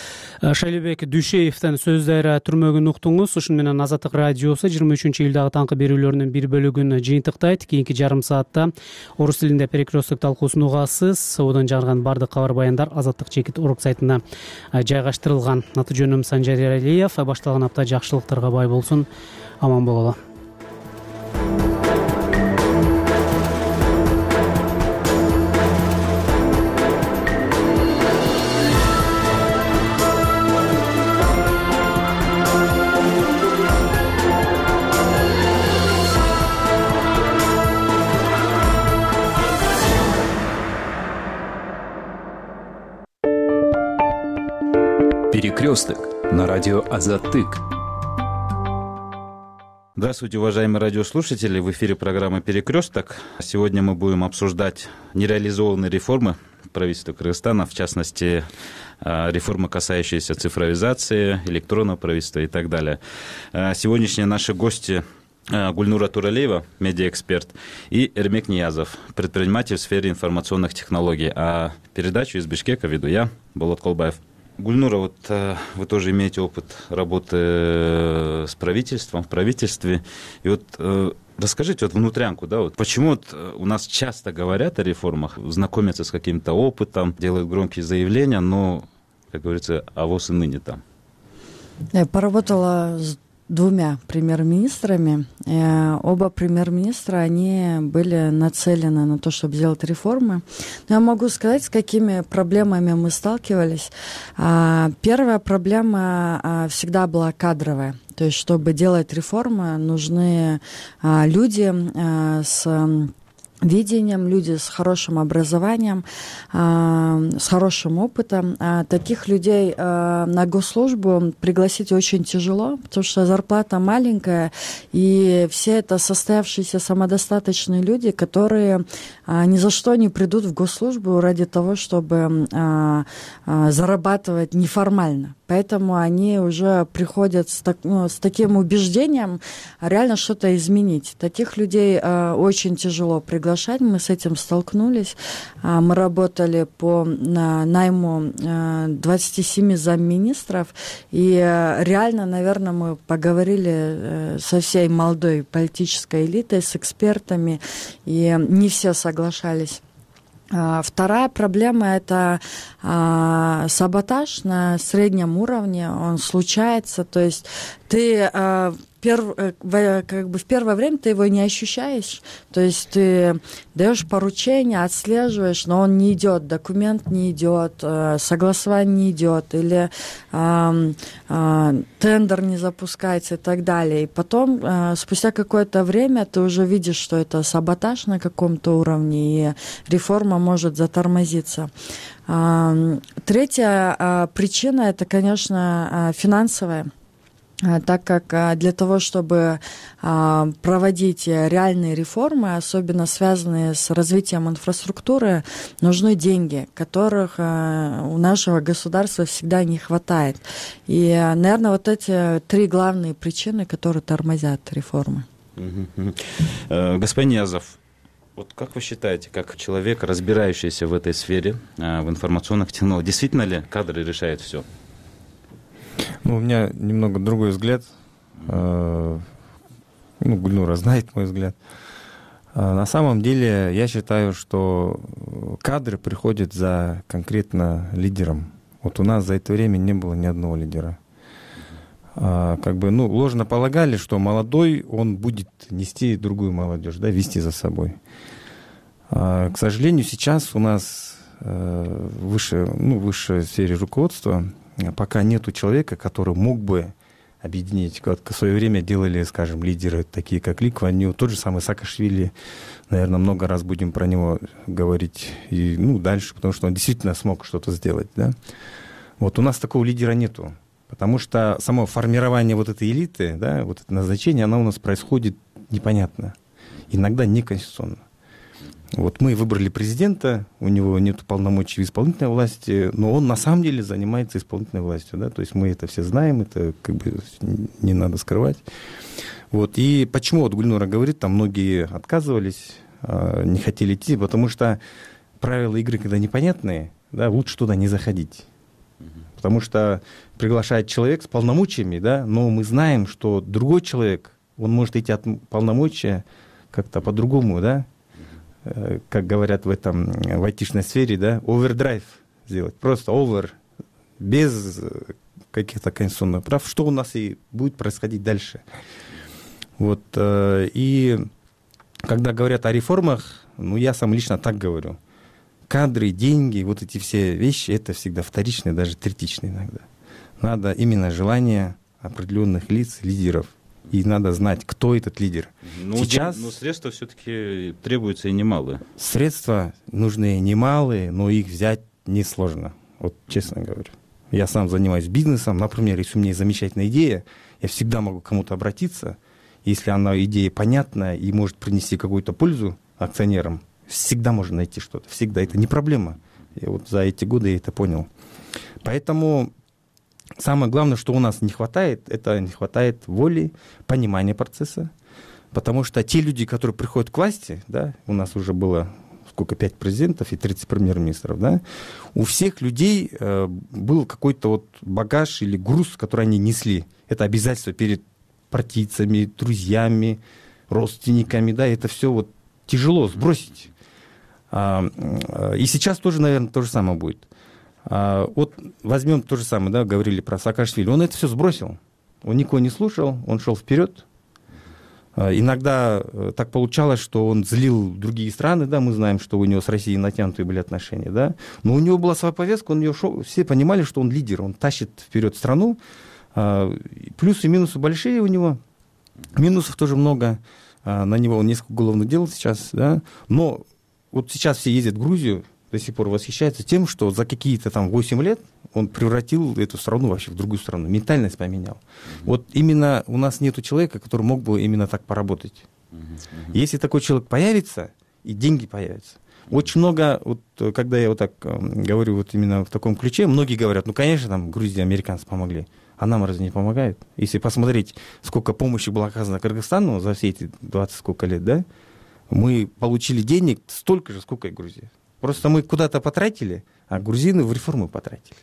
Шайлебек Дүйшеевден сөз дайра түрмөгүн уктуңуз. Ушун менен Азаттык радиосу 23-июлдагы таңкы берүүлөрүнүн бир бөлүгүн жыйынтыктайт. Кийинки жарым саатта орус тилинде перекресток талкуусун угасыз. Одан жарган бардык кабар баяндар Азаттык чекит орг сайтына жайгаштырылган. Аты жөнүм Санжар Эралиев. Башталган апта жакшылыктарга бай болсун. Аман бололу. Перекресток на радио Азаттык. Здравствуйте, уважаемые радиослушатели. В эфире программа «Перекресток». Сегодня мы будем обсуждать нереализованные реформы правительства Кыргызстана, в частности, реформы, касающиеся цифровизации, электронного правительства и так далее. Сегодняшние наши гости Гульнура Туралиева, медиаэксперт, и Эрмек Ниязов, предприниматель в сфере информационных технологий. А передачу из Бишкека веду я, Болот Колбаев. Гульнура, вот вы тоже имеете опыт работы с правительством, в правительстве. И вот расскажите вот внутрянку, да, вот почему вот у нас часто говорят о реформах, знакомятся с каким-то опытом, делают громкие заявления, но, как говорится, авось и ныне там. Я поработала с двумя премьер-министрами. Оба премьер-министра, они были нацелены на то, чтобы сделать реформы. Но я могу сказать, с какими проблемами мы сталкивались. Первая проблема всегда была кадровая. То есть, чтобы делать реформы, нужны люди с видением, люди с хорошим образованием, с хорошим опытом. Таких людей на госслужбу пригласить очень тяжело, потому что зарплата маленькая, и все это состоявшиеся самодостаточные люди, которые ни за что не придут в госслужбу ради того, чтобы зарабатывать неформально. Поэтому они уже приходят с таким убеждением реально что-то изменить. Таких людей очень тяжело приглашать. Мы с этим столкнулись. Мы работали по найму 27 замминистров. И реально, наверное, мы поговорили со всей молодой политической элитой, с экспертами, и не все соглашались. Вторая проблема – это саботаж на среднем уровне, он случается, то есть ты в первое время ты его не ощущаешь, то есть ты даешь поручение, отслеживаешь, но он не идет, документ не идет, согласование не идет, или тендер не запускается и так далее. И потом, спустя какое-то время, ты уже видишь, что это саботаж на каком-то уровне, и реформа может затормозиться. Третья причина – это, конечно, финансовая. Так как для того, чтобы проводить реальные реформы, особенно связанные с развитием инфраструктуры, нужны деньги, которых у нашего государства всегда не хватает. И, наверное, вот эти три главные причины, которые тормозят реформы. Господин Ниязов, вот как вы считаете, как человек, разбирающийся в этой сфере, в информационных технологиях, действительно ли кадры решают все? У меня немного другой взгляд. Гульнура знает мой взгляд. На самом деле, я считаю, что кадры приходят за конкретно лидером. Вот у нас за это время не было ни одного лидера. Ложно полагали, что молодой, он будет нести другую молодежь, да, вести за собой. К сожалению, сейчас у нас в высшей сфере руководства пока нету человека, который мог бы объединить. Как в свое время делали, скажем, лидеры, такие как Ли Кван Ю, тот же самый Саакашвили. Наверное, много раз будем про него говорить и дальше, потому что он действительно смог что-то сделать. Да? Вот у нас такого лидера нету, потому что само формирование вот этой элиты, да, вот это назначение, оно у нас происходит непонятно, иногда неконституционно. Вот мы выбрали президента, у него нет полномочий в исполнительной власти, но он на самом деле занимается исполнительной властью, да, то есть мы это все знаем, это не надо скрывать. Вот, и почему вот Гульнура говорит, там многие отказывались, не хотели идти, потому что правила игры, когда непонятные, да, лучше туда не заходить. Потому что приглашает человек с полномочиями, да, но мы знаем, что другой человек, он может эти полномочия как-то по-другому, да, как говорят в айтишной сфере, да, овердрайв сделать, просто овер, без каких-то конституционных прав, что у нас и будет происходить дальше. Вот, и когда говорят о реформах, я сам лично так говорю, кадры, деньги, вот эти все вещи, это всегда вторичные, даже третичные иногда. Надо именно желание определенных лиц, лидеров. И надо знать, кто этот лидер. Сейчас... Но средства все-таки требуются и немалые. Средства нужны немалые, но их взять несложно. Вот честно говорю. Я сам занимаюсь бизнесом. Например, если у меня есть замечательная идея, я всегда могу к кому-то обратиться. Если идея понятная и может принести какую-то пользу акционерам, всегда можно найти что-то. Всегда. Это не проблема. И вот за эти годы я это понял. Поэтому... Самое главное, что у нас не хватает, это не хватает воли, понимания процесса. Потому что те люди, которые приходят к власти, да, у нас уже было 5 президентов и 30 премьер-министров, да, у всех людей был какой-то багаж или груз, который они несли. Это обязательство перед партийцами, друзьями, родственниками, да, это все тяжело сбросить. И сейчас тоже, наверное, то же самое будет. Возьмем то же самое, да, говорили про Саакашвили. Он это все сбросил. Он никого не слушал, он шел вперед. Иногда так получалось, что он злил другие страны, да, мы знаем, что у него с Россией натянутые были отношения, да, но у него была своя повестка, он ее шел, все понимали, что он лидер, он тащит вперед страну. Плюсы и минусы большие у него, минусов тоже много, на него несколько уголовных дел сейчас, да, но сейчас все ездят в Грузию, до сих пор восхищается тем, что за какие-то 8 лет он превратил эту страну вообще в другую страну, ментальность поменял. Вот именно у нас нету человека, который мог бы именно так поработать. Если такой человек появится, и деньги появятся. Очень много, когда я так говорю именно в таком ключе, многие говорят, конечно, Грузии американцы помогли, а нам разве не помогают? Если посмотреть, сколько помощи было оказано Кыргызстану за все эти 20 сколько лет, да, мы получили денег столько же, сколько и Грузия. Просто мы куда-то потратили, а грузины в реформы потратили.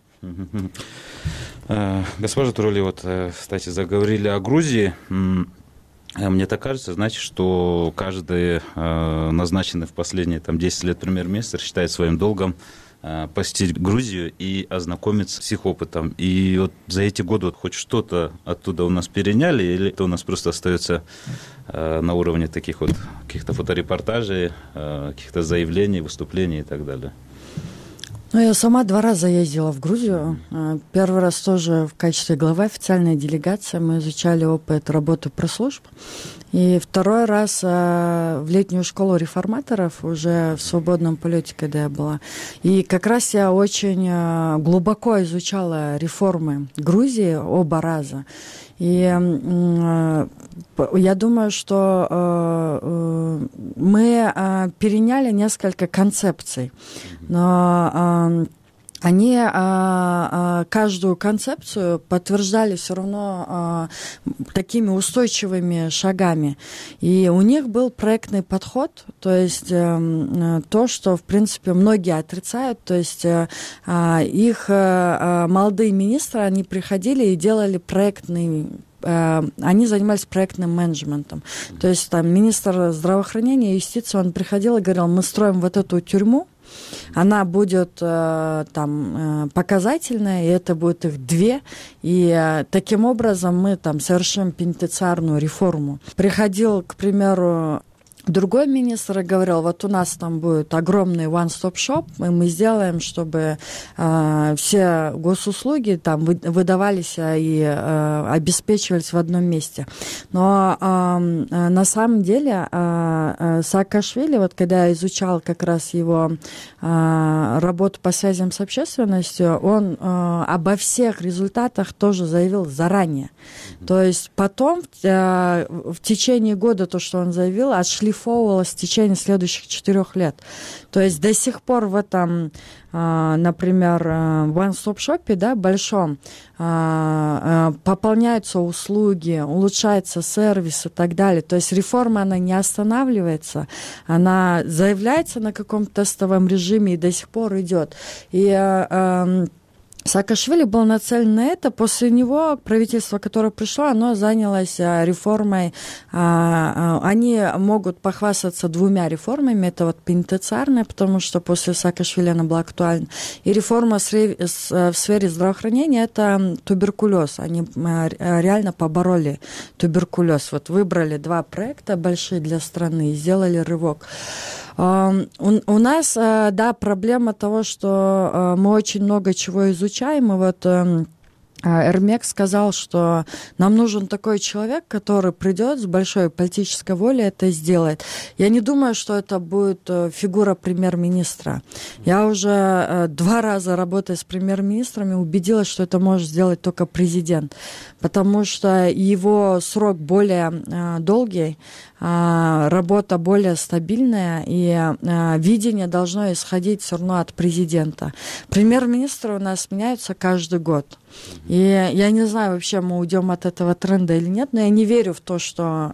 Госпожа Туроли, кстати, заговорили о Грузии. Мне так кажется, значит, что каждый назначенный в последние 10 лет премьер-министр считает своим долгом посетить Грузию и ознакомиться с их опытом. И за эти годы хоть что-то оттуда у нас переняли, или это у нас просто остается на уровне таких каких-то фоторепортажей, каких-то заявлений, выступлений и так далее? Я сама 2 раза ездила в Грузию. Первый раз тоже в качестве главы официальной делегации. Мы изучали опыт работы пресс-служб. И второй раз в летнюю школу реформаторов, уже в свободном полете, когда я была. И как раз я очень глубоко изучала реформы Грузии оба раза. И я думаю, что мы переняли несколько концепций, но они каждую концепцию подтверждали все равно такими устойчивыми шагами. И у них был проектный подход, то есть то, что, в принципе, многие отрицают, то есть их молодые министры, они приходили и делали они занимались проектным менеджментом. То есть министр здравоохранения и юстиции, он приходил и говорил, мы строим эту тюрьму, она будет показательная, и это будет их 2, и таким образом мы совершим пенитенциарную реформу. Приходил, к примеру, другой министр и говорил, у нас будет огромный one-stop-shop, и мы сделаем, чтобы все госуслуги выдавались и обеспечивались в одном месте. Но на самом деле Саакашвили, когда я изучал как раз его работу по связям с общественностью, он обо всех результатах тоже заявил заранее. То есть потом в течение года то, что он заявил, отшлифовывалось в течение следующих 4 лет. То есть до сих пор в этом, например, one-stop-shop, большом, пополняются услуги, улучшается сервис и так далее. То есть реформа, она не останавливается, она заявляется на каком-то тестовом режиме и до сих пор идет. И Саакашвили был нацелен на это. После него правительство, которое пришло, оно занялось реформой. Они могут похвастаться 2 реформами. Это вот пенитенциарная, потому что после Саакашвили она была актуальна. И реформа в сфере здравоохранения – это туберкулез. Они реально побороли туберкулез. Вот выбрали 2 проекта большие для страны и сделали рывок. У нас, да, проблема того, что мы очень много чего изучаем, и вот Эрмек сказал, что нам нужен такой человек, который придет с большой политической волей, это сделает. Я не думаю, что это будет фигура премьер-министра. Я уже 2 раза, работая с премьер-министрами, убедилась, что это может сделать только президент, потому что его срок более долгий, работа более стабильная, и видение должно исходить все равно от президента. Премьер-министры у нас меняются каждый год. И я не знаю, вообще мы уйдем от этого тренда или нет, но я не верю в то, что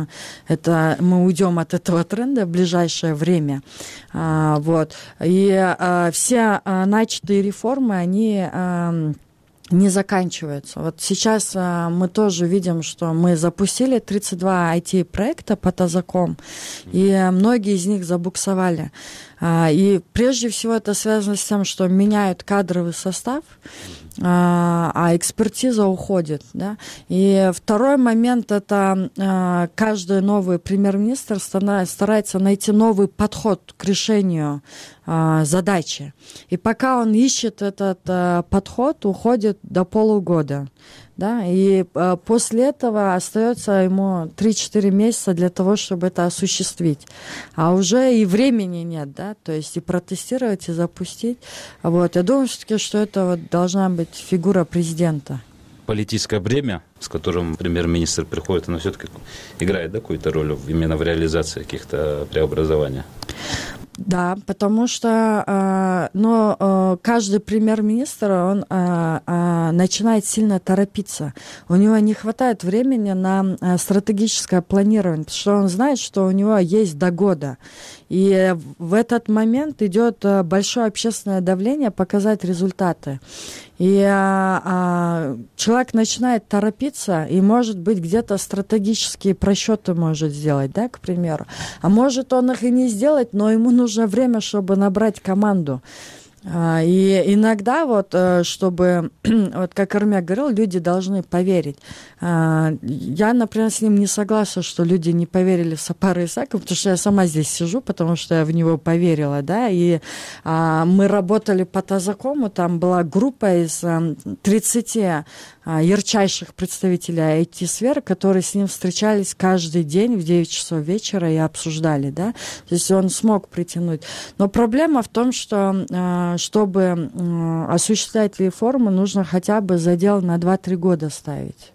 мы уйдем от этого тренда в ближайшее время. Вот. И все начатые реформы, они не заканчиваются. Вот сейчас мы тоже видим, что мы запустили 32 IT-проекта по Тазаком, и многие из них забуксовали. И прежде всего это связано с тем, что меняют кадровый состав, а экспертиза уходит. Да? И второй момент – это каждый новый премьер-министр старается найти новый подход к решению задачи. И пока он ищет этот подход, уходит до полугода. Да? И после этого остается ему 3-4 месяца для того, чтобы это осуществить. А уже и времени нет, да? То есть и протестировать, и запустить. Вот. Я думаю, все-таки, что это вот должна быть фигура президента. Политическое бремя, с которым премьер-министр приходит, оно все-таки играет, да, какую-то роль именно в реализации каких-то преобразований? Да, потому что каждый премьер-министр, он начинает сильно торопиться. У него не хватает времени на стратегическое планирование, потому что он знает, что у него есть до года. И в этот момент идет большое общественное давление показать результаты. И человек начинает торопиться, и, может быть, где-то стратегические просчеты может сделать, да, к примеру. А может он их и не сделать, но ему нужно время, чтобы набрать команду. И иногда, вот, чтобы, вот как Эрмек говорил, люди должны поверить. Я, например, с ним не согласна, что люди не поверили в Сапара Исакова, потому что я сама здесь сижу, потому что я в него поверила, да, и мы работали по Тазакому, там была группа из 30 ярчайших представителей IT-сферы, которые с ним встречались каждый день в 9 часов вечера и обсуждали, да, то есть он смог притянуть. Но проблема в том, что чтобы осуществлять реформу, нужно хотя бы задел на 2-3 года ставить.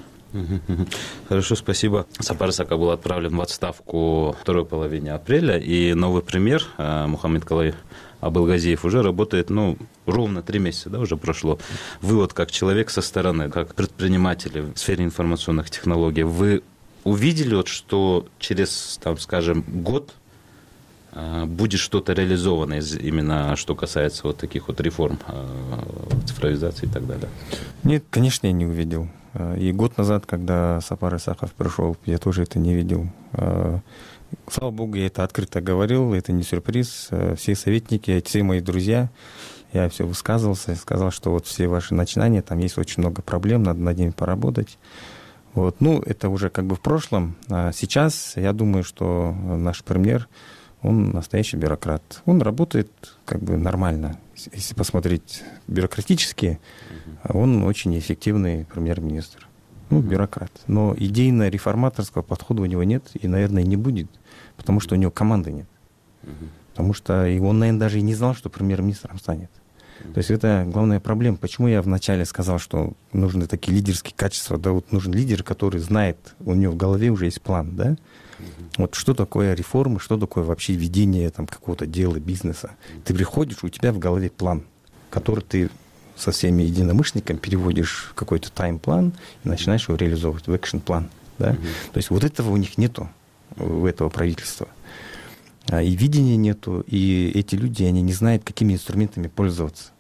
Хорошо, спасибо. Сапар Исаков был отправлен в отставку во второй половине апреля, и новый премьер Мухаммед-Калай Абылгазиев уже работает, ровно 3 месяца, да, уже прошло. Вы вот как человек со стороны, как предприниматель в сфере информационных технологий, вы увидели, вот, что через, там, скажем, год будет что-то реализовано именно что касается вот таких вот реформ, цифровизации и так далее? Нет, конечно, я не увидел. И год назад, когда Сапар Исаков пришел, я тоже это не видел. Слава богу, я это открыто говорил, это не сюрприз. Все советники, все мои друзья, я все высказывался, сказал, что вот все ваши начинания, там есть очень много проблем, надо над ними поработать. Вот. Это уже как бы в прошлом. А сейчас я думаю, что наш премьер, он настоящий бюрократ. Он работает как бы нормально. Если посмотреть бюрократически, он очень эффективный премьер-министр. Бюрократ. Но идейно-реформаторского подхода у него нет и, наверное, не будет, потому что у него команды нет. Потому что он, наверное, даже и не знал, что премьер-министром станет. То есть это главная проблема. Почему я вначале сказал, что нужны такие лидерские качества? Да, вот нужен лидер, который знает, у него в голове уже есть план, да? Вот что такое реформы, что такое вообще ведение там какого-то дела, бизнеса. Ты приходишь, у тебя в голове план, который ты со всеми единомышленниками переводишь в какой-то тайм-план и начинаешь его реализовывать в экшн-план. Да? То есть вот этого у них нету, у этого правительства. И видения нету, и эти люди, они не знают, какими инструментами пользоваться.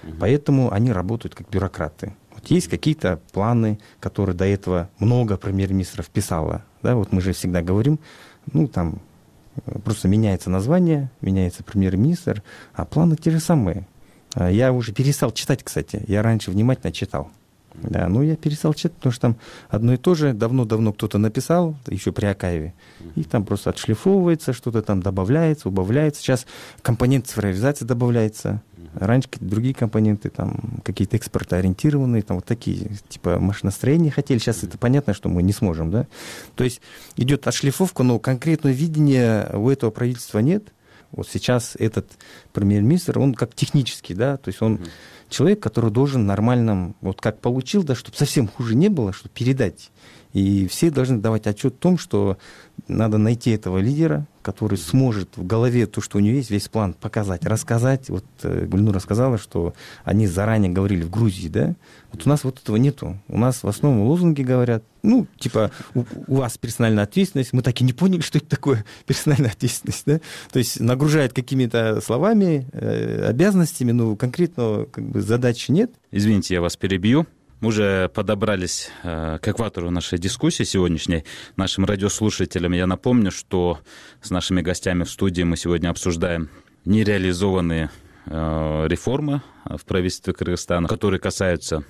Поэтому они работают как бюрократы. Вот есть какие-то планы, которые до этого много премьер-министров писало. Да, вот мы же всегда говорим, ну, там просто меняется название, меняется премьер-министр, а планы те же самые. Я уже перестал читать, кстати. Я раньше внимательно читал. Да, но я перестал читать, потому что там одно и то же давно-давно кто-то написал, еще при Акаеве, и там просто отшлифовывается, что-то там добавляется, убавляется. Сейчас компонент цифровизации добавляется. Раньше другие компоненты, там какие-то экспортоориентированные, там вот такие, типа машиностроения хотели. Сейчас это понятно, что мы не сможем, да. То есть идет отшлифовка, но конкретного видения у этого правительства нет. Вот сейчас этот премьер-министр, он как технический, да, то есть он человек, который должен нормально, вот как получил, да, чтобы совсем хуже не было, чтобы передать. И все должны давать отчет о том, что надо найти этого лидера, который сможет в голове то, что у него есть, весь план показать, рассказать. Вот Гульнура рассказала, что они заранее говорили в Грузии, да. Вот у нас вот этого нету. У нас в основном лозунги говорят, ну, типа, у вас персональная ответственность. Мы так и не поняли, что это такое персональная ответственность, да. То есть нагружают какими-то словами, обязанностями, но конкретного как бы задачи нет. Извините, я вас перебью. Мы уже подобрались к экватору нашей дискуссии сегодняшней. Нашим радиослушателям я напомню, что с нашими гостями в студии мы сегодня обсуждаем нереализованные реформы в правительстве Кыргызстана, которые касаются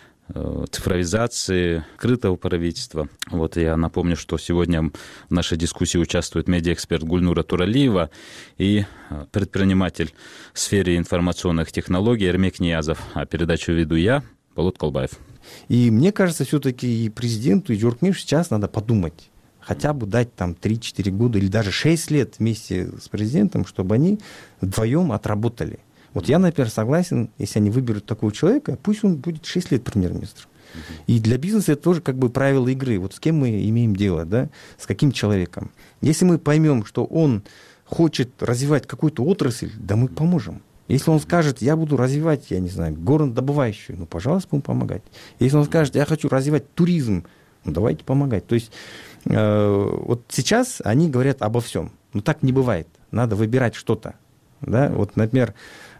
цифровизации, открытого правительства. Вот я напомню, что сегодня в нашей дискуссии участвует медиаэксперт Гульнура Туралиева и предприниматель в сфере информационных технологий Эрмек Ниязов. А передачу веду я, Болот Колбаев. И мне кажется, все-таки и президенту, и Жоркмешу сейчас надо подумать. Хотя бы дать там 3-4 года или даже 6 лет вместе с президентом, чтобы они вдвоем отработали. Вот я, например, согласен, если они выберут такого человека, пусть он будет 6 лет премьер-министром. И для бизнеса это тоже как бы правило игры. Вот с кем мы имеем дело, да, с каким человеком. Если мы поймем, что он хочет развивать какую-то отрасль, да мы поможем. Если он скажет, я буду развивать, я не знаю, горнодобывающую, ну, пожалуйста, будем помогать. Если он скажет, я хочу развивать туризм, ну, давайте помогать. То есть вот сейчас они говорят обо всем. Но так не бывает. Надо выбирать что-то. Да? Вот, например,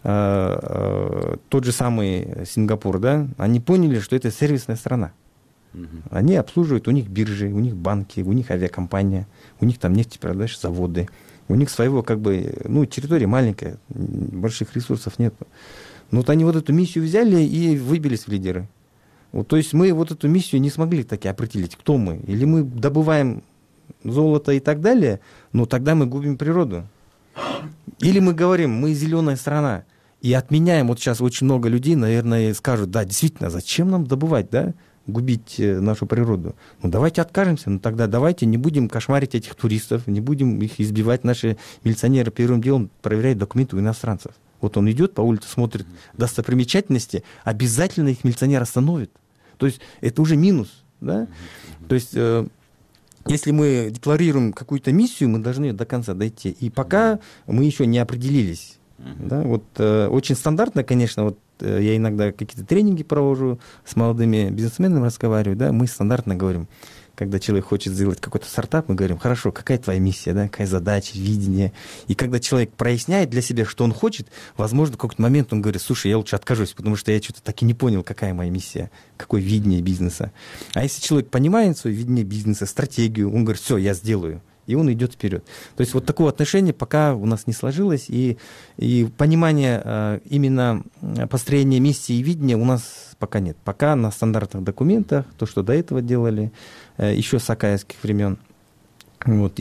тот же самый Сингапур, да, они поняли, что это сервисная страна. Они обслуживают, у них биржи, у них банки, у них авиакомпания, у них там нефтепродаж, заводы. У них своего, как бы, ну, территория маленькая, больших ресурсов нет. Но вот они вот эту миссию взяли и выбились в лидеры. Вот, то есть мы вот эту миссию не смогли таки определить, кто мы. Или мы добываем золото и так далее, но тогда мы губим природу. Или мы говорим, мы зеленая страна, и отменяем, вот сейчас очень много людей, наверное, скажут, да, действительно, зачем нам добывать, да, губить нашу природу. Ну, давайте откажемся, ну, тогда давайте не будем кошмарить этих туристов, не будем их избивать. Наши милиционеры первым делом проверяют документы у иностранцев. Вот он идет по улице, смотрит достопримечательности, обязательно их милиционер остановит. То есть это уже минус, да? То есть если мы декларируем какую-то миссию, мы должны до конца дойти. И пока мы еще не определились. Да? Вот очень стандартно, конечно, вот я иногда какие-то тренинги провожу, с молодыми бизнесменами разговариваю, да, мы стандартно говорим, когда человек хочет сделать какой-то стартап, мы говорим, хорошо, какая твоя миссия, да, какая задача, видение. И когда человек проясняет для себя, что он хочет, возможно, в какой-то момент он говорит, слушай, я лучше откажусь, потому что я что-то так и не понял, какая моя миссия, какое видение бизнеса. А если человек понимает свое видение бизнеса, стратегию, он говорит, все, я сделаю. И он идет вперед. То есть вот такого отношения пока у нас не сложилось, и понимания именно построения миссии и видения у нас пока нет. Пока на стандартных документах, то, что до этого делали, еще с акаевских времен. Вот.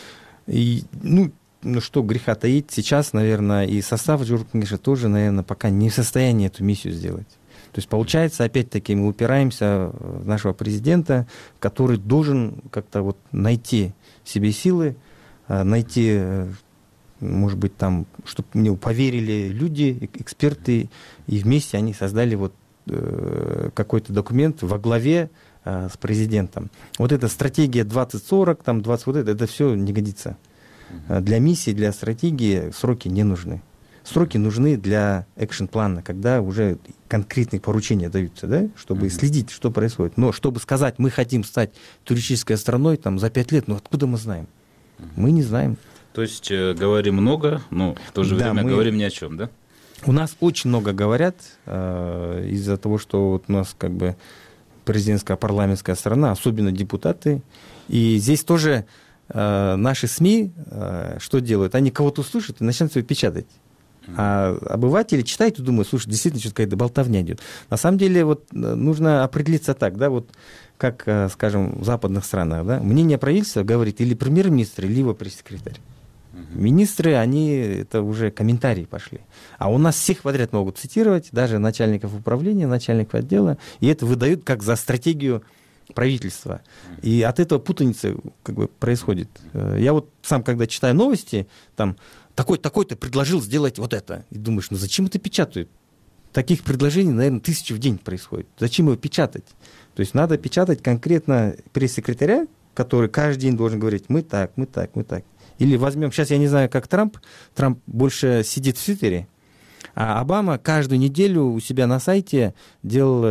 Ну, что греха таить, сейчас, наверное, и состав Жоркмеша тоже, наверное, пока не в состоянии эту миссию сделать. То есть, получается, опять-таки, мы упираемся в нашего президента, который должен как-то вот найти в себе силы, найти, может быть, там, чтобы мне поверили люди, эксперты, и вместе они создали вот какой-то документ во главе с президентом. Вот эта стратегия 2040, там 20, вот это все не годится. Для миссии, для стратегии сроки не нужны. Сроки нужны для экшн-плана, когда уже конкретные поручения даются, да, чтобы следить, что происходит. Но чтобы сказать, мы хотим стать туристической страной там, за 5 лет, ну откуда мы знаем? Мы не знаем. То есть говорим много, но в то же время говорим ни о чем, да? У нас очень много говорят из-за того, что вот у нас как бы президентская парламентская страна, особенно депутаты. И здесь тоже наши СМИ что делают? Они кого-то услышат и начинают его печатать. А обыватели читают и думают, слушай, действительно, что-то какая-то болтовня идет. На самом деле, вот нужно определиться так, да, вот как, скажем, в западных странах, да, мнение правительства говорит или премьер-министр, или его пресс-секретарь. Министры, они, это уже комментарии пошли. А у нас всех подряд могут цитировать, даже начальников управления, начальников отдела, и это выдают как за стратегию правительства. И от этого путаница как бы происходит. Я вот сам, когда читаю новости, там, такой-то предложил сделать вот это. И думаешь, ну зачем это печатают? Таких предложений, наверное, 1000 в день происходит. Зачем его печатать? То есть надо печатать конкретно пресс-секретаря, который каждый день должен говорить, мы так. Или возьмем, сейчас я не знаю, как Трамп больше сидит в Твиттере, а Обама каждую неделю у себя на сайте делал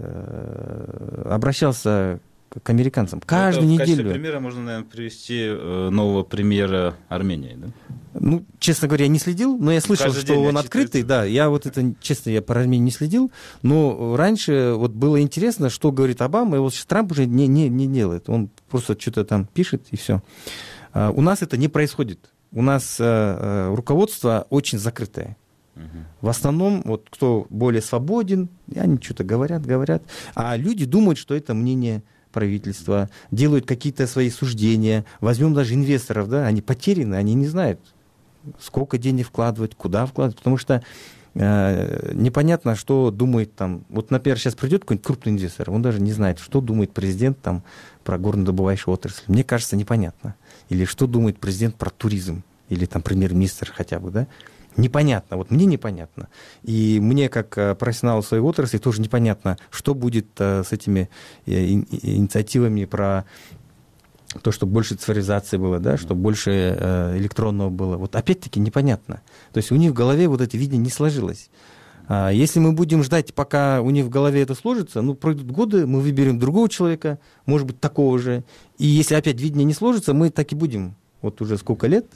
обращался к американцам. Каждую неделю. В качестве примера можно, наверное, привести нового премьера Армении, да? Ну, честно говоря, я не следил, но я слышал, что он открытый. Да, я вот это, честно, я по Армении не следил. Но раньше вот было интересно, что говорит Обама, и вот Трамп уже не делает. Он просто что-то там пишет, и все. У нас это не происходит. У нас руководство очень закрытое. В основном, вот кто более свободен, они что-то говорят, а люди думают, что это мнение правительства, делают какие-то свои суждения. Возьмем даже инвесторов, да, они потеряны, они не знают, сколько денег вкладывать, куда вкладывать, потому что непонятно, что думает там. Вот, например, сейчас придет какой-нибудь крупный инвестор, он даже не знает, что думает президент там про горнодобывающую отрасль. Мне кажется, непонятно. Или что думает президент про туризм, или там премьер-министр хотя бы, да? Непонятно, вот мне непонятно. И мне, как профессионалу своей отрасли, тоже непонятно, что будет с этими инициативами про то, чтобы больше цифровизации было, да, чтобы больше электронного было. Вот опять-таки непонятно. То есть у них в голове вот это видение не сложилось. Если мы будем ждать, пока у них в голове это сложится, ну, пройдут годы, мы выберем другого человека, может быть, такого же. И если опять видение не сложится, мы так и будем. Вот уже сколько лет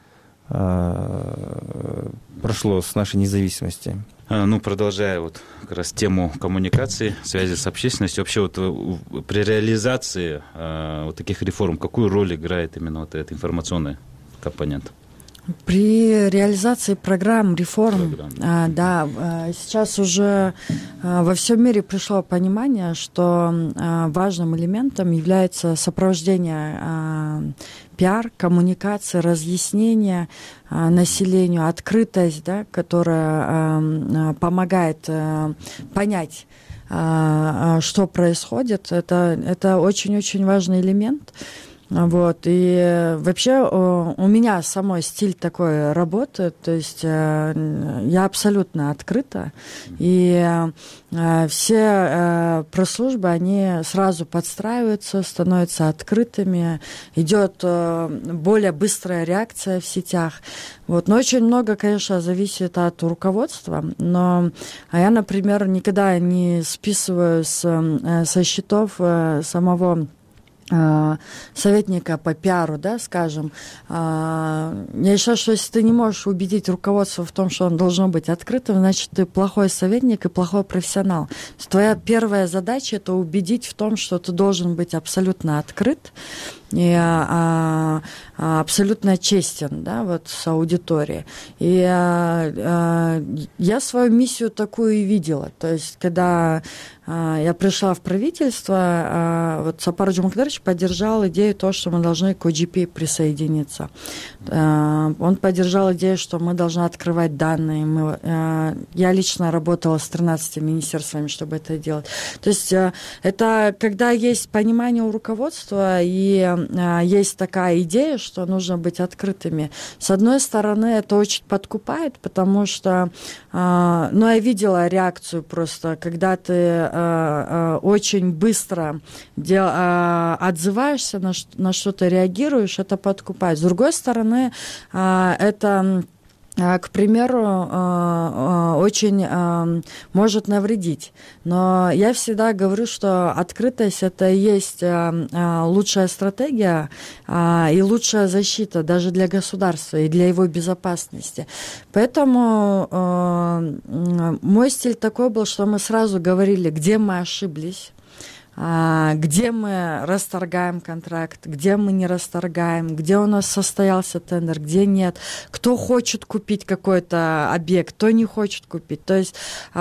прошло с нашей независимости. Ну, продолжая вот как раз тему коммуникации, связи с общественностью, вообще вот при реализации вот таких реформ, какую роль играет именно вот этот информационный компонент? При реализации программ, реформ, да, сейчас уже во всем мире пришло понимание, что важным элементом является сопровождение пиар, коммуникация, разъяснение населению, открытость, да, которая помогает понять, что происходит. Это очень-очень важный элемент. Вот, и вообще у меня самой стиль такой работает, то есть я абсолютно открыта, и все пресс-службы, они сразу подстраиваются, становятся открытыми, идет более быстрая реакция в сетях. Вот. Но очень много, конечно, зависит от руководства, но я, например, никогда не списываю со счетов самого советника по пиару, да, скажем. Я считаю, что если ты не можешь убедить руководство в том, что он должен быть открытым, значит, ты плохой советник и плохой профессионал. Твоя первая задача – это убедить в том, что ты должен быть абсолютно открыт и абсолютно честен, да, вот с аудиторией. И я свою миссию такую и видела. То есть, когда я пришла в правительство, вот Сапар Джумакдарович поддержал идею того, что мы должны к OGP присоединиться. Он поддержал идею, что мы должны открывать данные. Я лично работала с 13 министерствами, чтобы это делать. То есть это когда есть понимание у руководства и есть такая идея, что нужно быть открытыми. С одной стороны, это очень подкупает, потому что я видела реакцию просто, когда ты очень быстро отзываешься, на что-то реагируешь, это подкупает. С другой стороны, это к примеру, очень может навредить. Но я всегда говорю, что открытость – это и есть лучшая стратегия и лучшая защита даже для государства и для его безопасности. Поэтому мой стиль такой был, что мы сразу говорили, где мы ошиблись, где мы расторгаем контракт, где мы не расторгаем, где у нас состоялся тендер, где нет, кто хочет купить какой-то объект, кто не хочет купить. То есть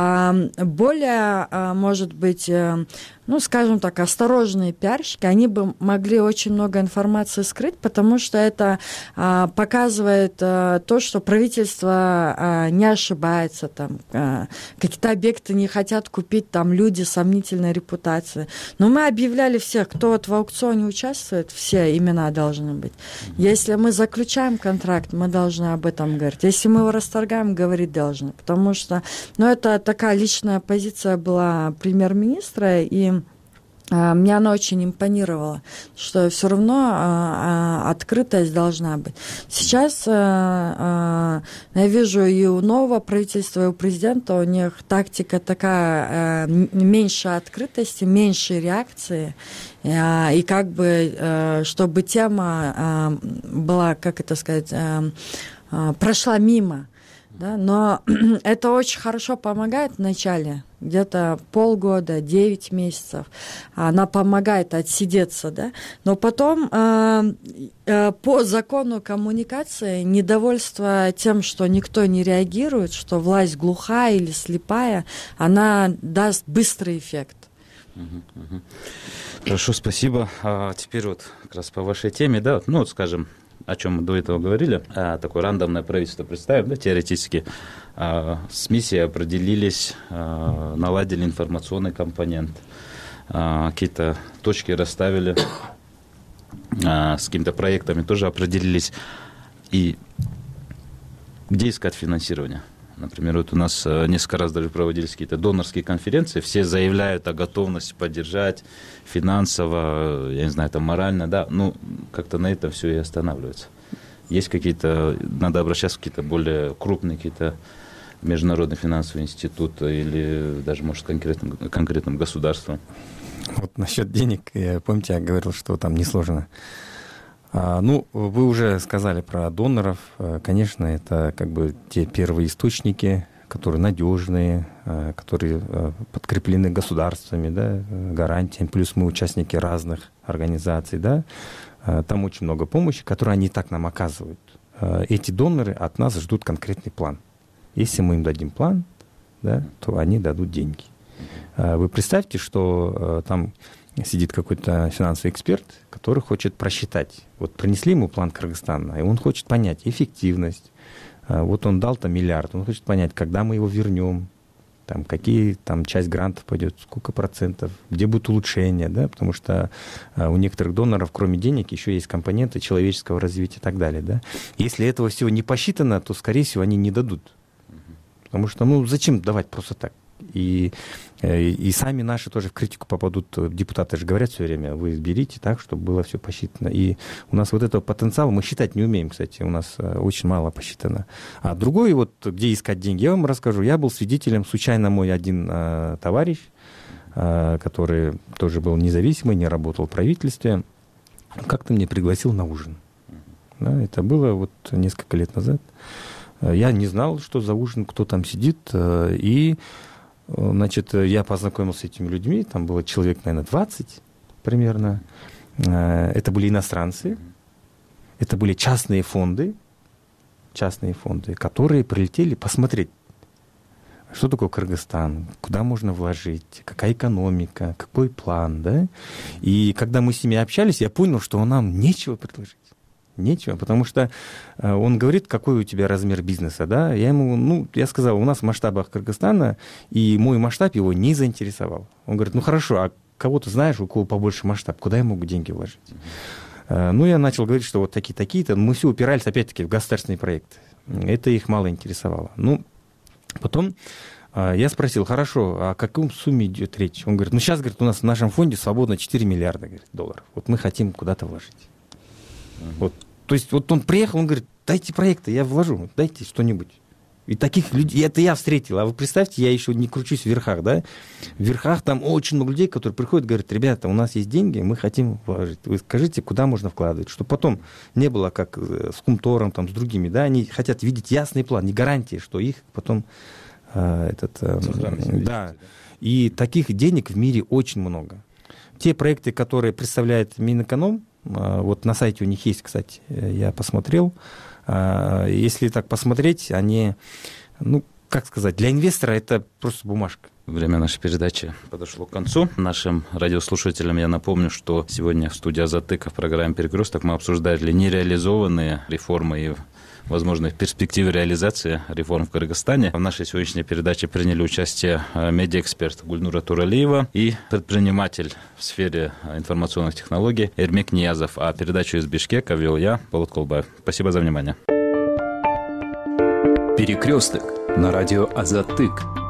более, может быть, скажем так, осторожные пиарщики, они бы могли очень много информации скрыть, потому что это показывает то, что правительство не ошибается, там, какие-то объекты не хотят купить, там, люди сомнительной репутации. Но мы объявляли всех, кто вот в аукционе участвует, все имена должны быть. Если мы заключаем контракт, мы должны об этом говорить. Если мы его расторгаем, говорить должны. Потому что, это такая личная позиция была премьер-министра, и мне она очень импонировала, что все равно открытость должна быть. Сейчас я вижу и у нового правительства, и у президента, у них тактика такая, меньше открытости, меньше реакции, и как бы, чтобы тема была, как это сказать, прошла мимо. Да, но это очень хорошо помогает в начале, где-то полгода, 9 месяцев. Она помогает отсидеться, да? Но потом по закону коммуникации недовольство тем, что никто не реагирует, что власть глухая или слепая, она даст быстрый эффект. Хорошо, спасибо. А теперь вот как раз по вашей теме, да, скажем, о чем мы до этого говорили, такое рандомное правительство представим, да, теоретически, с миссией определились, наладили информационный компонент, какие-то точки расставили, с какими-то проектами тоже определились. И где искать финансирование? Например, вот у нас несколько раз даже проводились какие-то донорские конференции, все заявляют о готовности поддержать финансово, я не знаю, там морально, да, как-то на этом все и останавливается. Есть какие-то, надо обращаться в какие-то более крупные какие-то международные финансовые институты или даже, может, конкретным государством? Вот насчет денег, помните, я говорил, что там несложно. Вы уже сказали про доноров. Конечно, это как бы те первые источники, которые надежные, которые подкреплены государствами, да, гарантиями. Плюс мы участники разных организаций, да. Там очень много помощи, которую они и так нам оказывают. Эти доноры от нас ждут конкретный план. Если мы им дадим план, да, то они дадут деньги. Вы представьте, что там сидит какой-то финансовый эксперт, который хочет просчитать. Вот принесли ему план Кыргызстана, и он хочет понять эффективность. Вот он дал там миллиард, он хочет понять, когда мы его вернем, там, какие там часть грантов пойдет, сколько процентов, где будут улучшения, да, потому что у некоторых доноров, кроме денег, еще есть компоненты человеческого развития и так далее, да. Если этого всего не посчитано, то, скорее всего, они не дадут. Потому что, зачем давать просто так? И сами наши тоже в критику попадут. Депутаты же говорят все время, вы берите так, чтобы было все посчитано. И у нас вот этого потенциала мы считать не умеем, кстати. У нас очень мало посчитано. А другой, вот где искать деньги, я вам расскажу. Я был свидетелем, случайно мой один товарищ, который тоже был независимый, не работал в правительстве, как-то меня пригласил на ужин. Да, это было вот несколько лет назад. Я не знал, что за ужин, кто там сидит, и значит, я познакомился с этими людьми, там было человек, наверное, 20 примерно. Это были иностранцы, это были частные фонды, которые прилетели посмотреть, что такое Кыргызстан, куда можно вложить, какая экономика, какой план, да. И когда мы с ними общались, я понял, что нам нечего предложить. Нечего, потому что он говорит, какой у тебя размер бизнеса, да, я ему, я сказал, у нас в масштабах Кыргызстана, и мой масштаб его не заинтересовал. Он говорит, хорошо, а кого ты знаешь, у кого побольше масштаб, куда я могу деньги вложить? Я начал говорить, что вот такие-то, мы все упирались, опять-таки, в государственный проект. Это их мало интересовало. Потом я спросил, хорошо, о какой сумме идет речь? Он говорит, сейчас, говорит, у нас в нашем фонде свободно 4 миллиарда говорит, долларов. Вот мы хотим куда-то вложить. Вот. То есть вот он приехал, он говорит, дайте проекты, я вложу, дайте что-нибудь. И таких людей, это я встретил. А вы представьте, я еще не кручусь в верхах, да? В верхах там очень много людей, которые приходят и говорят: ребята, у нас есть деньги, мы хотим вложить. Вы скажите, куда можно вкладывать, чтобы потом не было как с Кумтором, там, с другими, да? Они хотят видеть ясный план, не гарантии, что их потом да. И таких денег в мире очень много. Те проекты, которые представляет Минэконом, вот на сайте у них есть, кстати, я посмотрел. Если так посмотреть, они, как сказать, для инвестора это просто бумажка. Время нашей передачи подошло к концу. Нашим радиослушателям я напомню, что сегодня в студии «Азаттык» в программе «Перекресток» мы обсуждали нереализованные реформы и возможные перспективы реализации реформ в Кыргызстане. В нашей сегодняшней передаче приняли участие медиаэксперт Гульнура Туралиева и предприниматель в сфере информационных технологий Эрмек Ниязов. А передачу из Бишкека вел я, Болот Колбаев. Спасибо за внимание. Перекресток на радио «Азаттык».